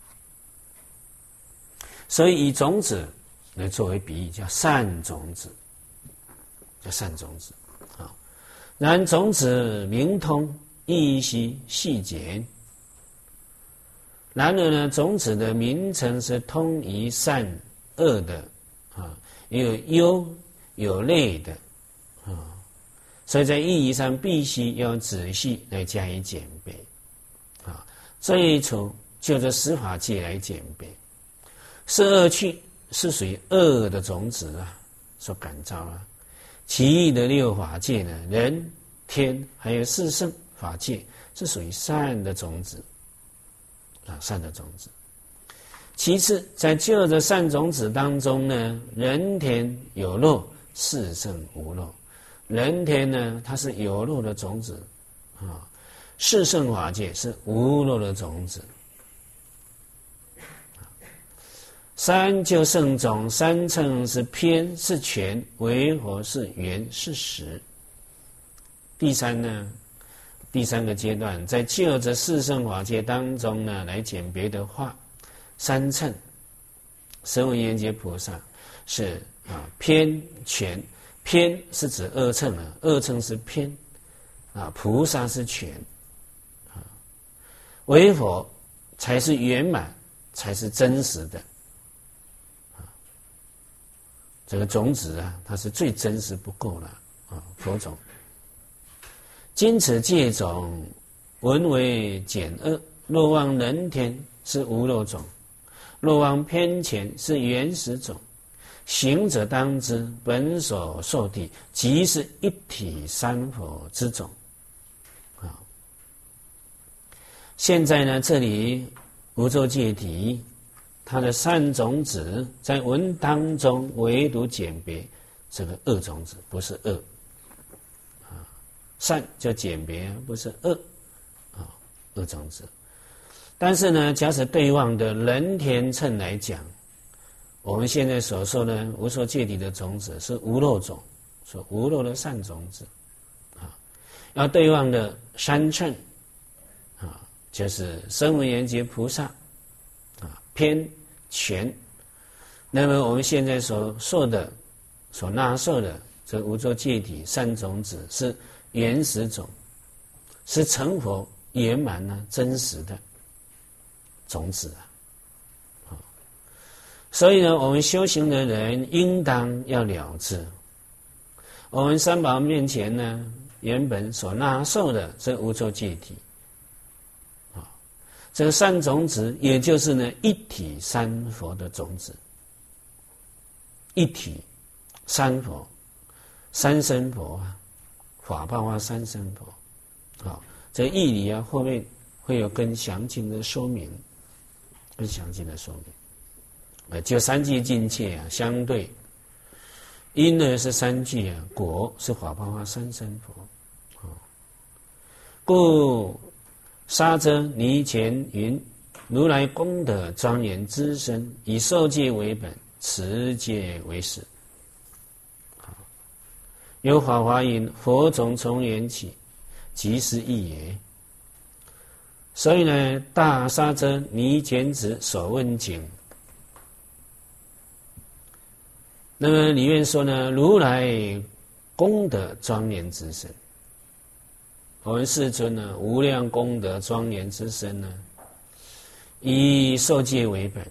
所以以种子来作为比喻，叫善种子，叫善种子。然种子明通，意悉细简。然而呢，种子的名称是通于善恶的有优有劣的所以在意义上必须要仔细来加以检备这一处就着十法界来检备，是恶趣是属于恶的种子所感召其余的6法界呢，人天还有四圣法界是属于善的种子善的种子。其次，在就着善种子当中呢，人天有漏，四圣无漏。人天呢，它是有漏的种子四圣法界是无漏的种子。三就圣种，三乘是偏是全，为佛是缘是实。第三呢，第3个阶段，在就着四圣法界当中呢，来简别的话，三乘声闻缘觉菩萨是偏全。偏是指二乘二乘是偏菩萨是全为佛才是圆满才是真实的。这个种子啊，它是最真实不过了啊，佛种。今此戒种，闻为简恶。若望人天，是无漏种；若望偏前，是原始种。行者当知，本所受体，即是一体三佛之种。啊，现在呢，这里无作戒体，它的善种子在文当中唯独简别这个恶种子，不是恶啊，善叫简别，不是恶啊，恶种子。但是呢，假使对望的人天乘来讲，我们现在所说的无所戒体的种子是无漏种，是无漏的善种子啊。要对望的三乘啊，就是声闻缘觉菩萨啊，偏前。那么我们现在所受的、所纳受的这无作戒体善种子是原始种，是成佛圆满呢真实的种子啊。所以呢，我们修行的人应当要了知，我们三宝面前呢，原本所纳受的这无作戒体啊，这个善种子，也就是呢一体三佛的种子。一体三佛，三身佛啊，法报啊，三身佛。好，这义理啊，后面会有更详尽的说明，更详尽的说明。就三界境界啊，相对因呢是三句啊，果是法报啊，三身佛。故沙遮尼前云：如来功德庄严之身，以受戒为本，持戒为始。有法华云：佛种从缘起，即是义也。所以呢，大沙遮尼简子所问经，那么里面说呢，如来功德庄严之身，我们世尊呢，无量功德庄严之身呢，以受戒为本。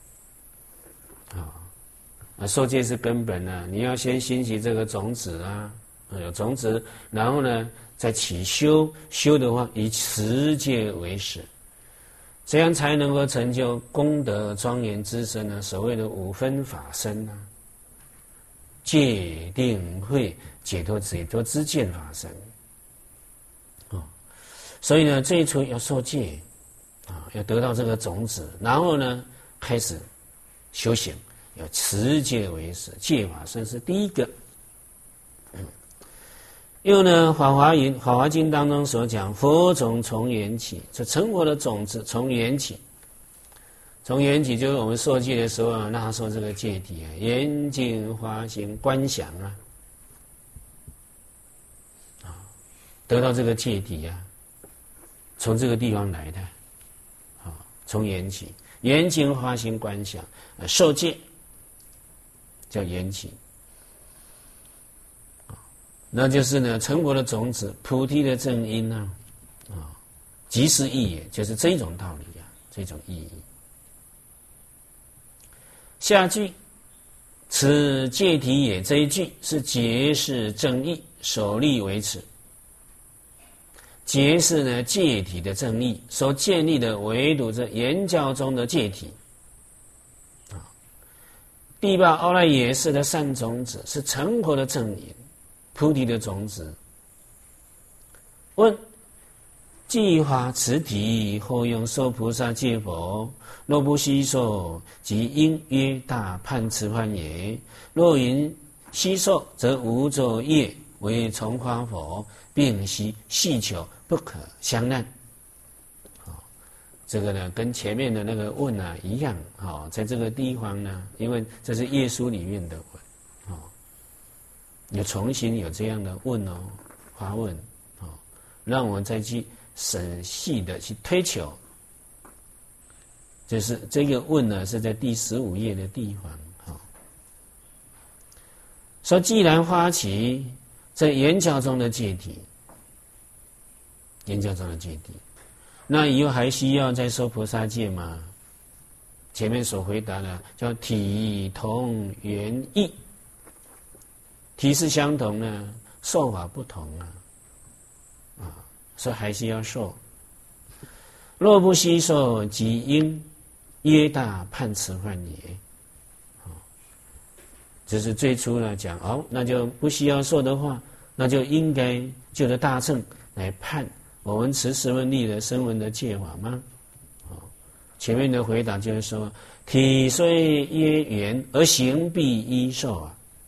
受戒是根本啊，你要先兴起这个种子啊，有种子，然后呢再起修，修的话以持戒为始，这样才能够成就功德庄严之身呢。所谓的五分法身啊，戒定慧解脱知见法身所以呢，这一出要受戒啊，要得到这个种子，然后呢开始修行。要持戒为始，戒法身是第一个。又呢，《法华云》《法华经》当中所讲，佛种从缘起，这成佛的种子从缘起，从缘起就是我们受戒的时候啊，纳受这个戒体啊，严净华行观想啊，得到这个戒体啊，从这个地方来的啊，从缘起，严净华行观想，受戒。叫缘起，那就是呢，成佛的种子，菩提的正因啊，即是义也，就是这种道理啊，这种意义。下句，此戒体也，这一句是结是正义，首立为此。结是呢戒体的正义，所建立的唯独这言教中的戒体。第八阿赖耶识的善种子是成佛的正因，菩提的种子。问：计划此体，后用受菩萨戒否？若不悉受，即应曰大判持犯也。若云悉受，则无作业，为从花佛，并悉细求，不可相难。这个呢，跟前面的那个问啊一样啊，在这个地方呢，因为这是业书里面的问啊，有重新有这样的问哦，发问啊，让我们再去仔细的去推求。就是这个问呢，是在第15页的地方啊，说既然发起在言教中的戒体，言教中的戒体。那以后还需要再受菩萨戒吗？ 前面所回答的叫体同原异，体是相同呢，受法不同所以还是要受。若不悉受，即应耶大判此犯也。这是最初呢讲那就不需要受的话，那就应该就着大乘来判我们持十分力的声闻的戒法吗？前面的回答就是说，体虽曰缘，而行必依受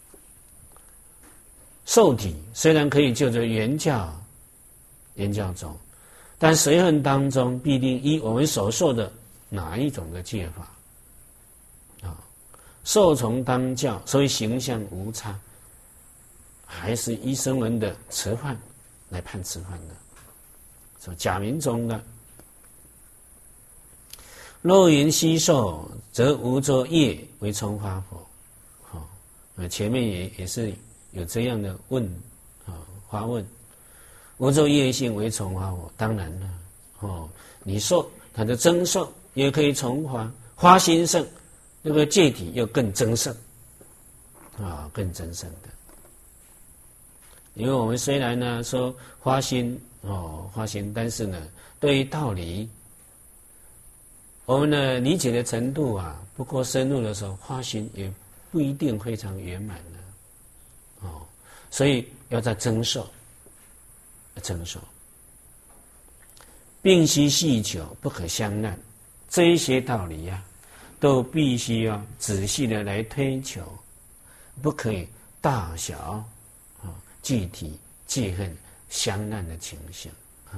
受体虽然可以就着原教中，但随行当中必定依我们所受的哪一种的戒法受从当教，所以形象无差，还是依声闻的持犯来判持犯的。说假名中的若云悉受，则无作业为从发佛。前面也是有这样的发问，无作业性为从发佛。当然了，你受它的增受也可以从发心胜。那个戒体又更增胜更增胜的。因为我们虽然呢说发心，但是呢对于道理我们的理解的程度不够深入的时候，发心也不一定非常圆满的所以要在增受，并须细求，不可相滥。这一些道理都必须要仔细的来推求，不可以大小具体记恨相滥的情形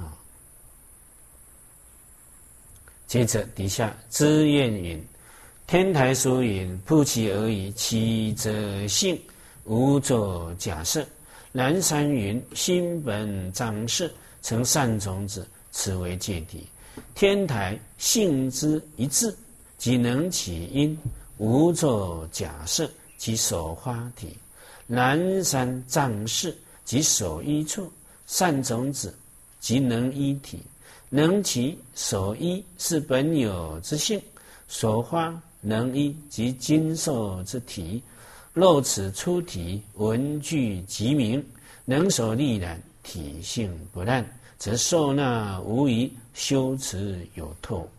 接着底下知愿云：天台书云，不期而已，其则性无作假设。南山云：心本长势，成善种子，此为戒体。天台性之一致，即能起因，无作假设，即所发体。南山藏识，即所依处，善种子，即能依体。能起所依，是本有之性；所发能依，即今受之体。若此出体，文具即明，能所立然，体性不烂，则受纳无疑，修持有透。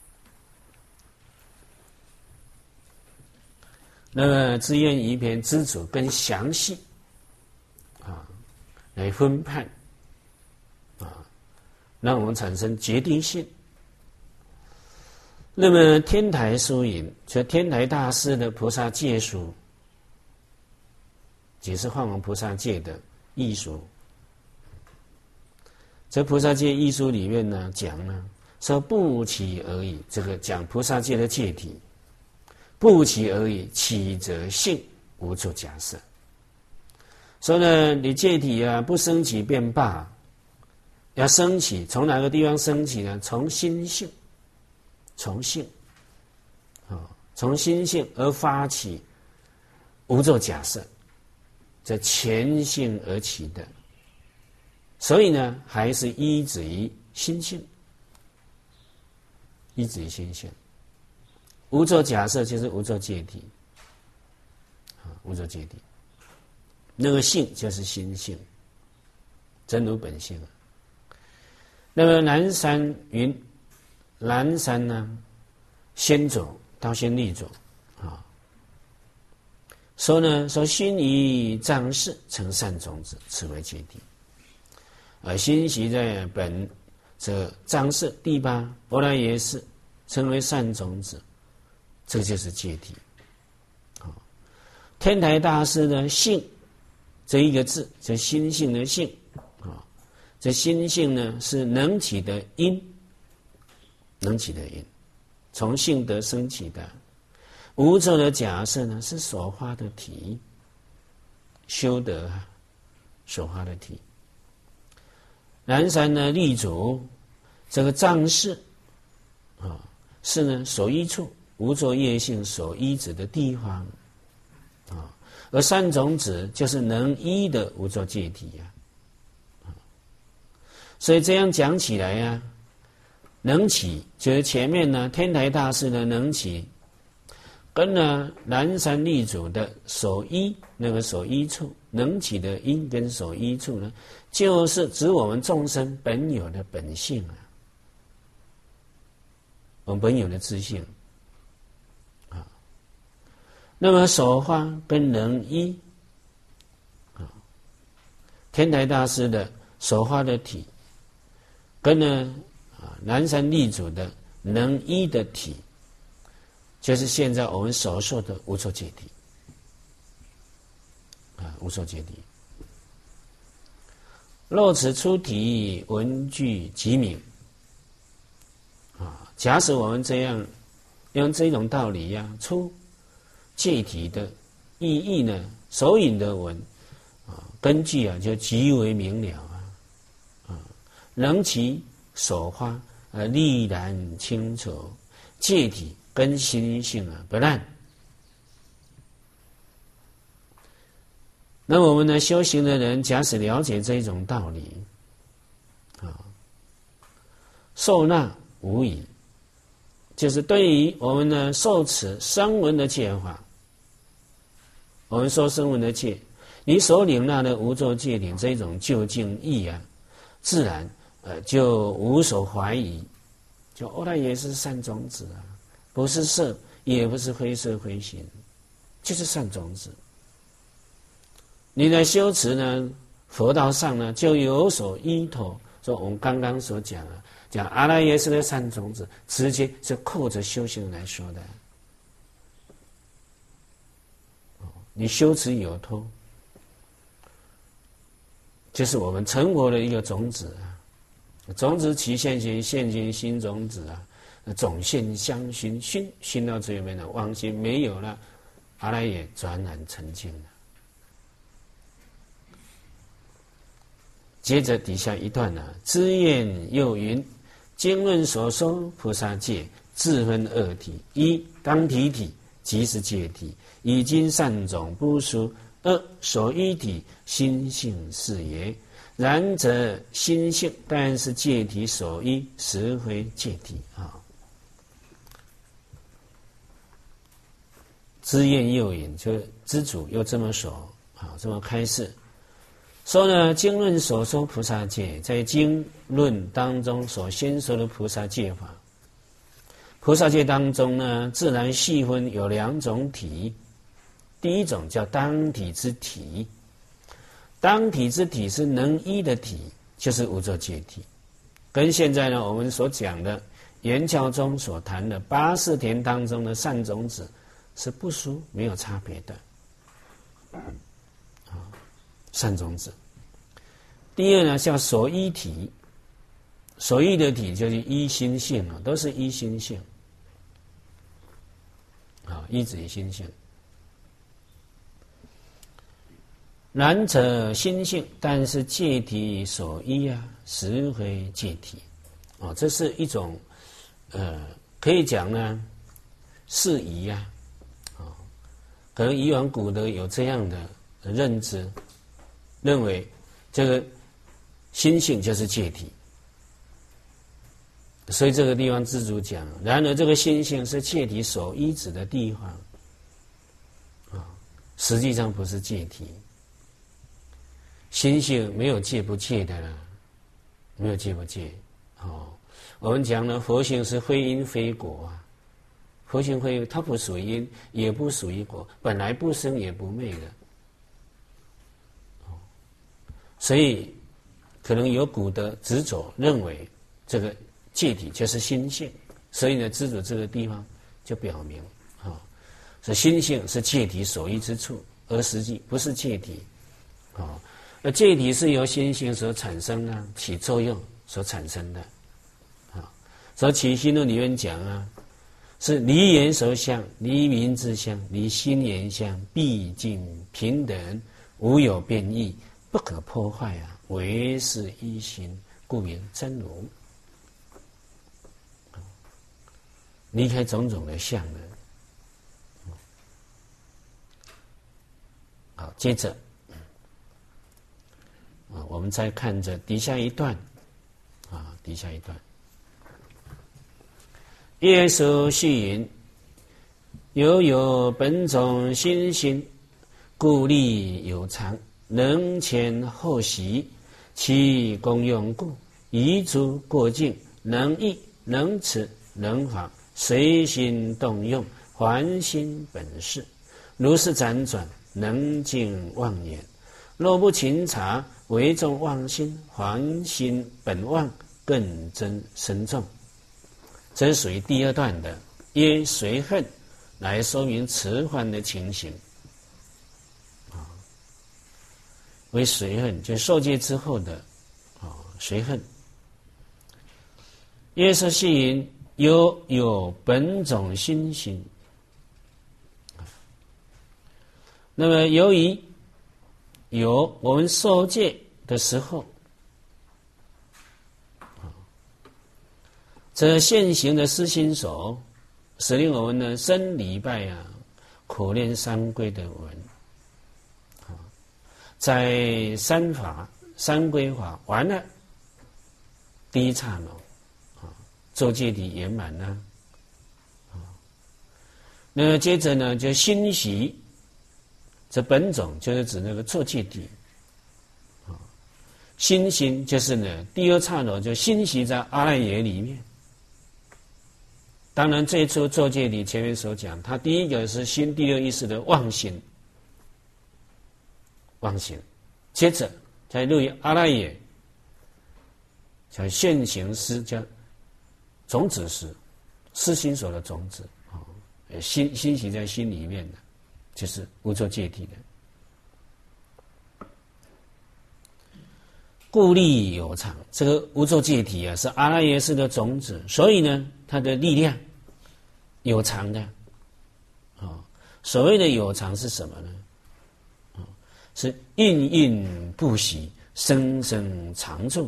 那么知愿仪篇知主更详细来分判让我们产生决定性。那么天台书引，就天台大师的菩萨戒书，解释梵王菩萨戒的义书。这菩萨戒义书里面呢讲说不期而已，这个讲菩萨戒的戒体。不期而已，起则性，无作假设。所以呢，你戒体不升起便罢，要升起，从哪个地方升起呢？从心性，从性，从心性而发起，无作假设，这全性而起的。所以呢，还是依止于心性，依止于心性。无作假设就是无作戒体，无作戒体。那个性就是心性，真如本性。那么南山云，南山呢，先走到先立走说心于藏识，成善种子，此为戒体。而心习在本这藏识第八波罗耶识，成为善种子。这就是戒体。天台大师的性这一个字，这心性的性这心性呢是能起的因，能起的因，从性德升起的。无作的假设呢是所发的体，修德所发的体。南山呢立足这个藏识是呢所依处。无作业性所依止的地方而善种子就是能依的无作戒体所以这样讲起来能起就是前面呢天台大师呢能起跟呢南山立祖的所依那个所依处，能起的因跟所依处呢，就是指我们众生本有的本性啊，我们本有的自性啊。那么所化跟能依啊，天台大师的所化的体，跟呢南山立祖的能依的体，就是现在我们所说的无错界体啊，无错界体。若此出体，文具极明啊。假使我们这样用这种道理呀，出界体的意义呢，所引的文啊，根据啊就极为明了啊，能其所化历然清楚，界体跟心性啊不烂。那我们呢，修行的人假使了解这种道理啊，受纳无疑，就是对于我们呢受持声闻的戒法，我们说声闻的戒，你所领纳的无作戒体这种究竟义啊，自然就无所怀疑，就那也是善种子啊，不是色，也不是非色非行，就是善种子。你的修持呢，佛道上呢，就有所依托。说我们刚刚所讲啊，讲阿赖耶识的善种子，直接是扣着修行来说的。你修持有托，就是我们成佛的一个种子啊。种子起现行，现行新种子啊，种现相熏，熏到最后面的妄心没有了，阿赖耶转然成净了。接着底下一段呢，知验又云：经论所说菩萨戒，自分二体：一当体体，即是戒体，已经善种不殊；二所依体，心性是也。然则心性但是戒体所依，实非戒体啊。知验又云，就知主又这么说啊，这么开示。说呢，经论所说菩萨戒，在经论当中所先说的菩萨戒法，菩萨戒当中呢，自然细分有两种体。第一种叫当体之体，当体之体是能依的体，就是无作戒体，跟现在呢我们所讲的圆教中所谈的八识田当中的善种子是不殊，没有差别的。善种子。第二呢，叫所依体，所依的体就是依心性啊，都是依心性啊，依止于心性。然则心性，但是戒体所依啊，实非戒体啊，这是一种可以讲呢适宜啊，可能以往古德有这样的认知。认为这个心性就是戒体，所以这个地方自主讲，然而这个心性是戒体所依止的地方啊，实际上不是戒体。心性没有戒不戒的啦，没有戒不戒。我们讲呢，佛性是非因非果啊，佛性非，它不属于因，也不属于果，本来不生也不灭的。所以，可能有古德执着认为这个戒体就是心性，所以呢，执着这个地方就表明所以心性是戒体所依之处，而实际不是戒体而戒体是由心性所产生啊，起作用所产生的所以起心论里面讲啊，是离言所相，离名之相，离心言相，毕竟平等，无有变异。不可破坏啊，唯是一心，故名真如。离开种种的相呢，好，接着我们再看着底下一段底下一段，耶稣续云： 又有本种心性，故力有常，能前后习，其功用故，宜诸过境，能易能持能缓，随心动用，还心本事。如是辗转，能尽妄言。若不勤察，为众妄心，还心本妄，更增深重。这是属于第二段的，耶随恨来说明迟缓的情形。为随恨，就受戒之后的随恨。耶说细云，有本种心行。那么由于有我们受戒的时候，这现行的施心所，使令我们呢生礼拜苦练三归的文，在三归法完了，第一刹那，做戒体圆满了，那么接着呢就欣喜。这本种就是指那个做戒体，心行就是呢第二刹那就欣喜在阿赖耶里面。当然这一出做戒体前面所讲，它第一个是心，第二意识的妄心，接着在入于阿赖耶，叫现行施，叫种子施，施心所的种子，欣喜在心里面的。就是无作戒体的，故力有常。这个无作戒体是阿赖耶识的种子，所以呢，它的力量有常的。所谓的有常是什么呢？是印印不息，生生常住。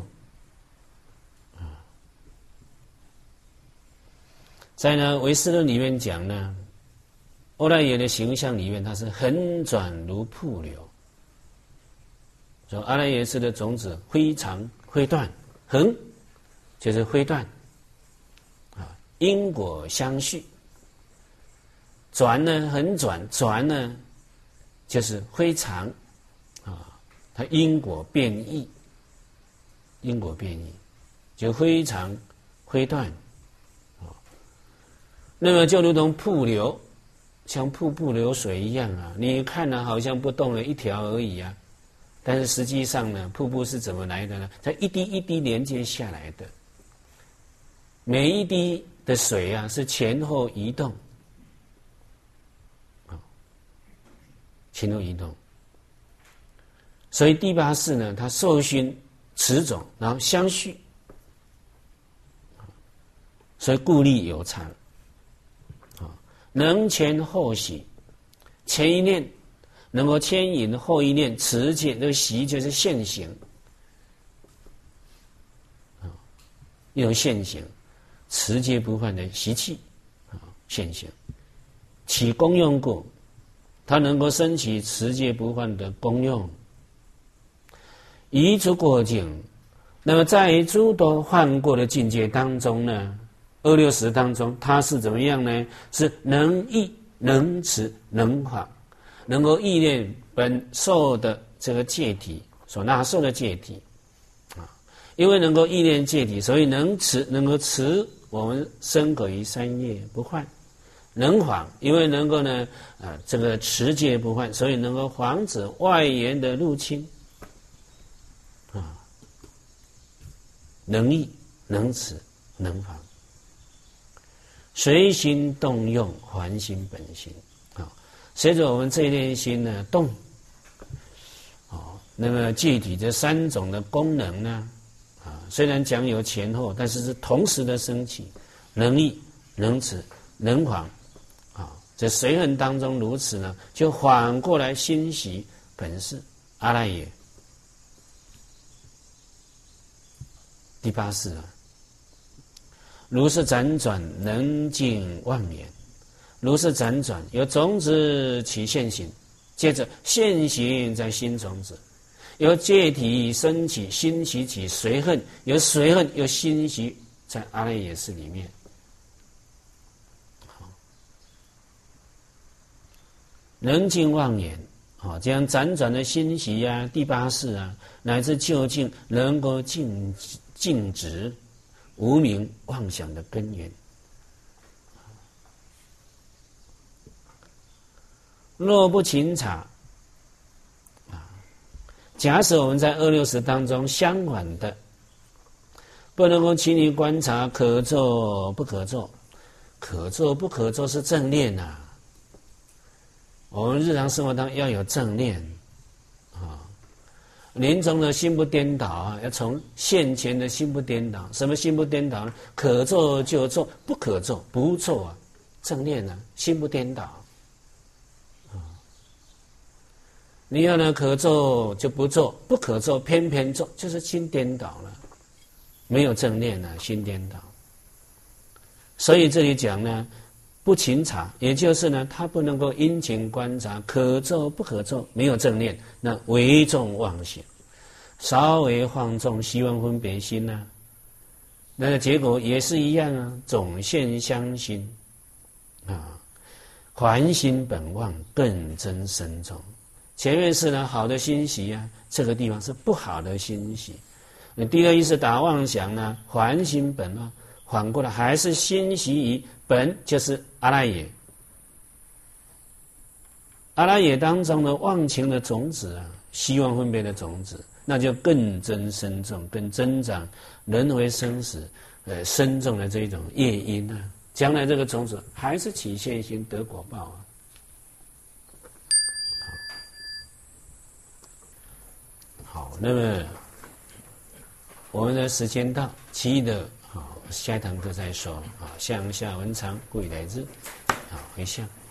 在呢唯识论里面讲呢。阿赖耶的形象里面，它是横转如瀑流。说阿赖耶识的种子非常会断，横就是会断，因果相续。转呢，横转呢就是非常它因果变异，就非常会断。那么就如同瀑流。像瀑布流水一样你看呢好像不动了一条而已但是实际上呢，瀑布是怎么来的呢？它一滴一滴连接下来的，每一滴的水是前后移动，所以第八识呢，它受熏持种，然后相续，所以故力有常。能前后习，前一念能够牵引后一念持戒，这个习就是现行，有现行持戒不换的习气现行，起功用故，它能够升起持戒不换的功用，移诸过境。那么在诸多换过的境界当中呢，260当中，它是怎么样呢？是能意、能持、能缓，能够意念本受的这个戒体所纳受的戒体因为能够意念戒体，所以能够持我们身口意三业不坏，能缓，因为能够呢这个持戒不坏，所以能够防止外缘的入侵能意、能持、能缓。随心动用，还心本心随着我们这一念心呢动那么戒体这3种的功能呢虽然讲有前后，但是同时的升起，能意、能持、能缓这随恨当中如此呢，就反过来欣喜本是阿赖耶。第八识如是辗转，能尽妄言。如是辗转，由种子起现行，接着现行在心种子，由戒体升起，欣喜起随恨，由随恨又欣喜在阿赖耶识里面。 能尽妄言，这样辗转的欣喜啊，第八世啊，乃至究竟能够禁止无明妄想的根源。若不勤察，假使我们在二六识当中相反的，不能够勤于观察可做不可做，可做不可做是正念呐。我们日常生活当中要有正念啊，临终的心不颠倒啊，要从现前的心不颠倒。什么心不颠倒呢？可做就做，不可做不做啊，正念啊，心不颠倒。你要呢，可做就不做，不可做偏偏做，就是心颠倒了，没有正念了，心颠倒。所以这里讲呢，不勤察，也就是呢，他不能够殷勤观察，可做不可做，没有正念，那为众妄想，稍微放纵希望分别心啊，那个结果也是一样啊，总现相心啊，还心本妄，更增深重。前面是呢好的欣喜啊，这个地方是不好的欣喜。第二意是打妄想呢，还心本妄，反过来还是欣喜于本，就是阿赖耶。阿赖耶当中的妄情的种子啊，希望分别的种子，那就更增深重，更增长轮回生死深重的这一种业因啊。将来这个种子还是起现行得果报啊。好，那么我们的时间到，其余的下一堂课再说。向下文长，故以来之。回向。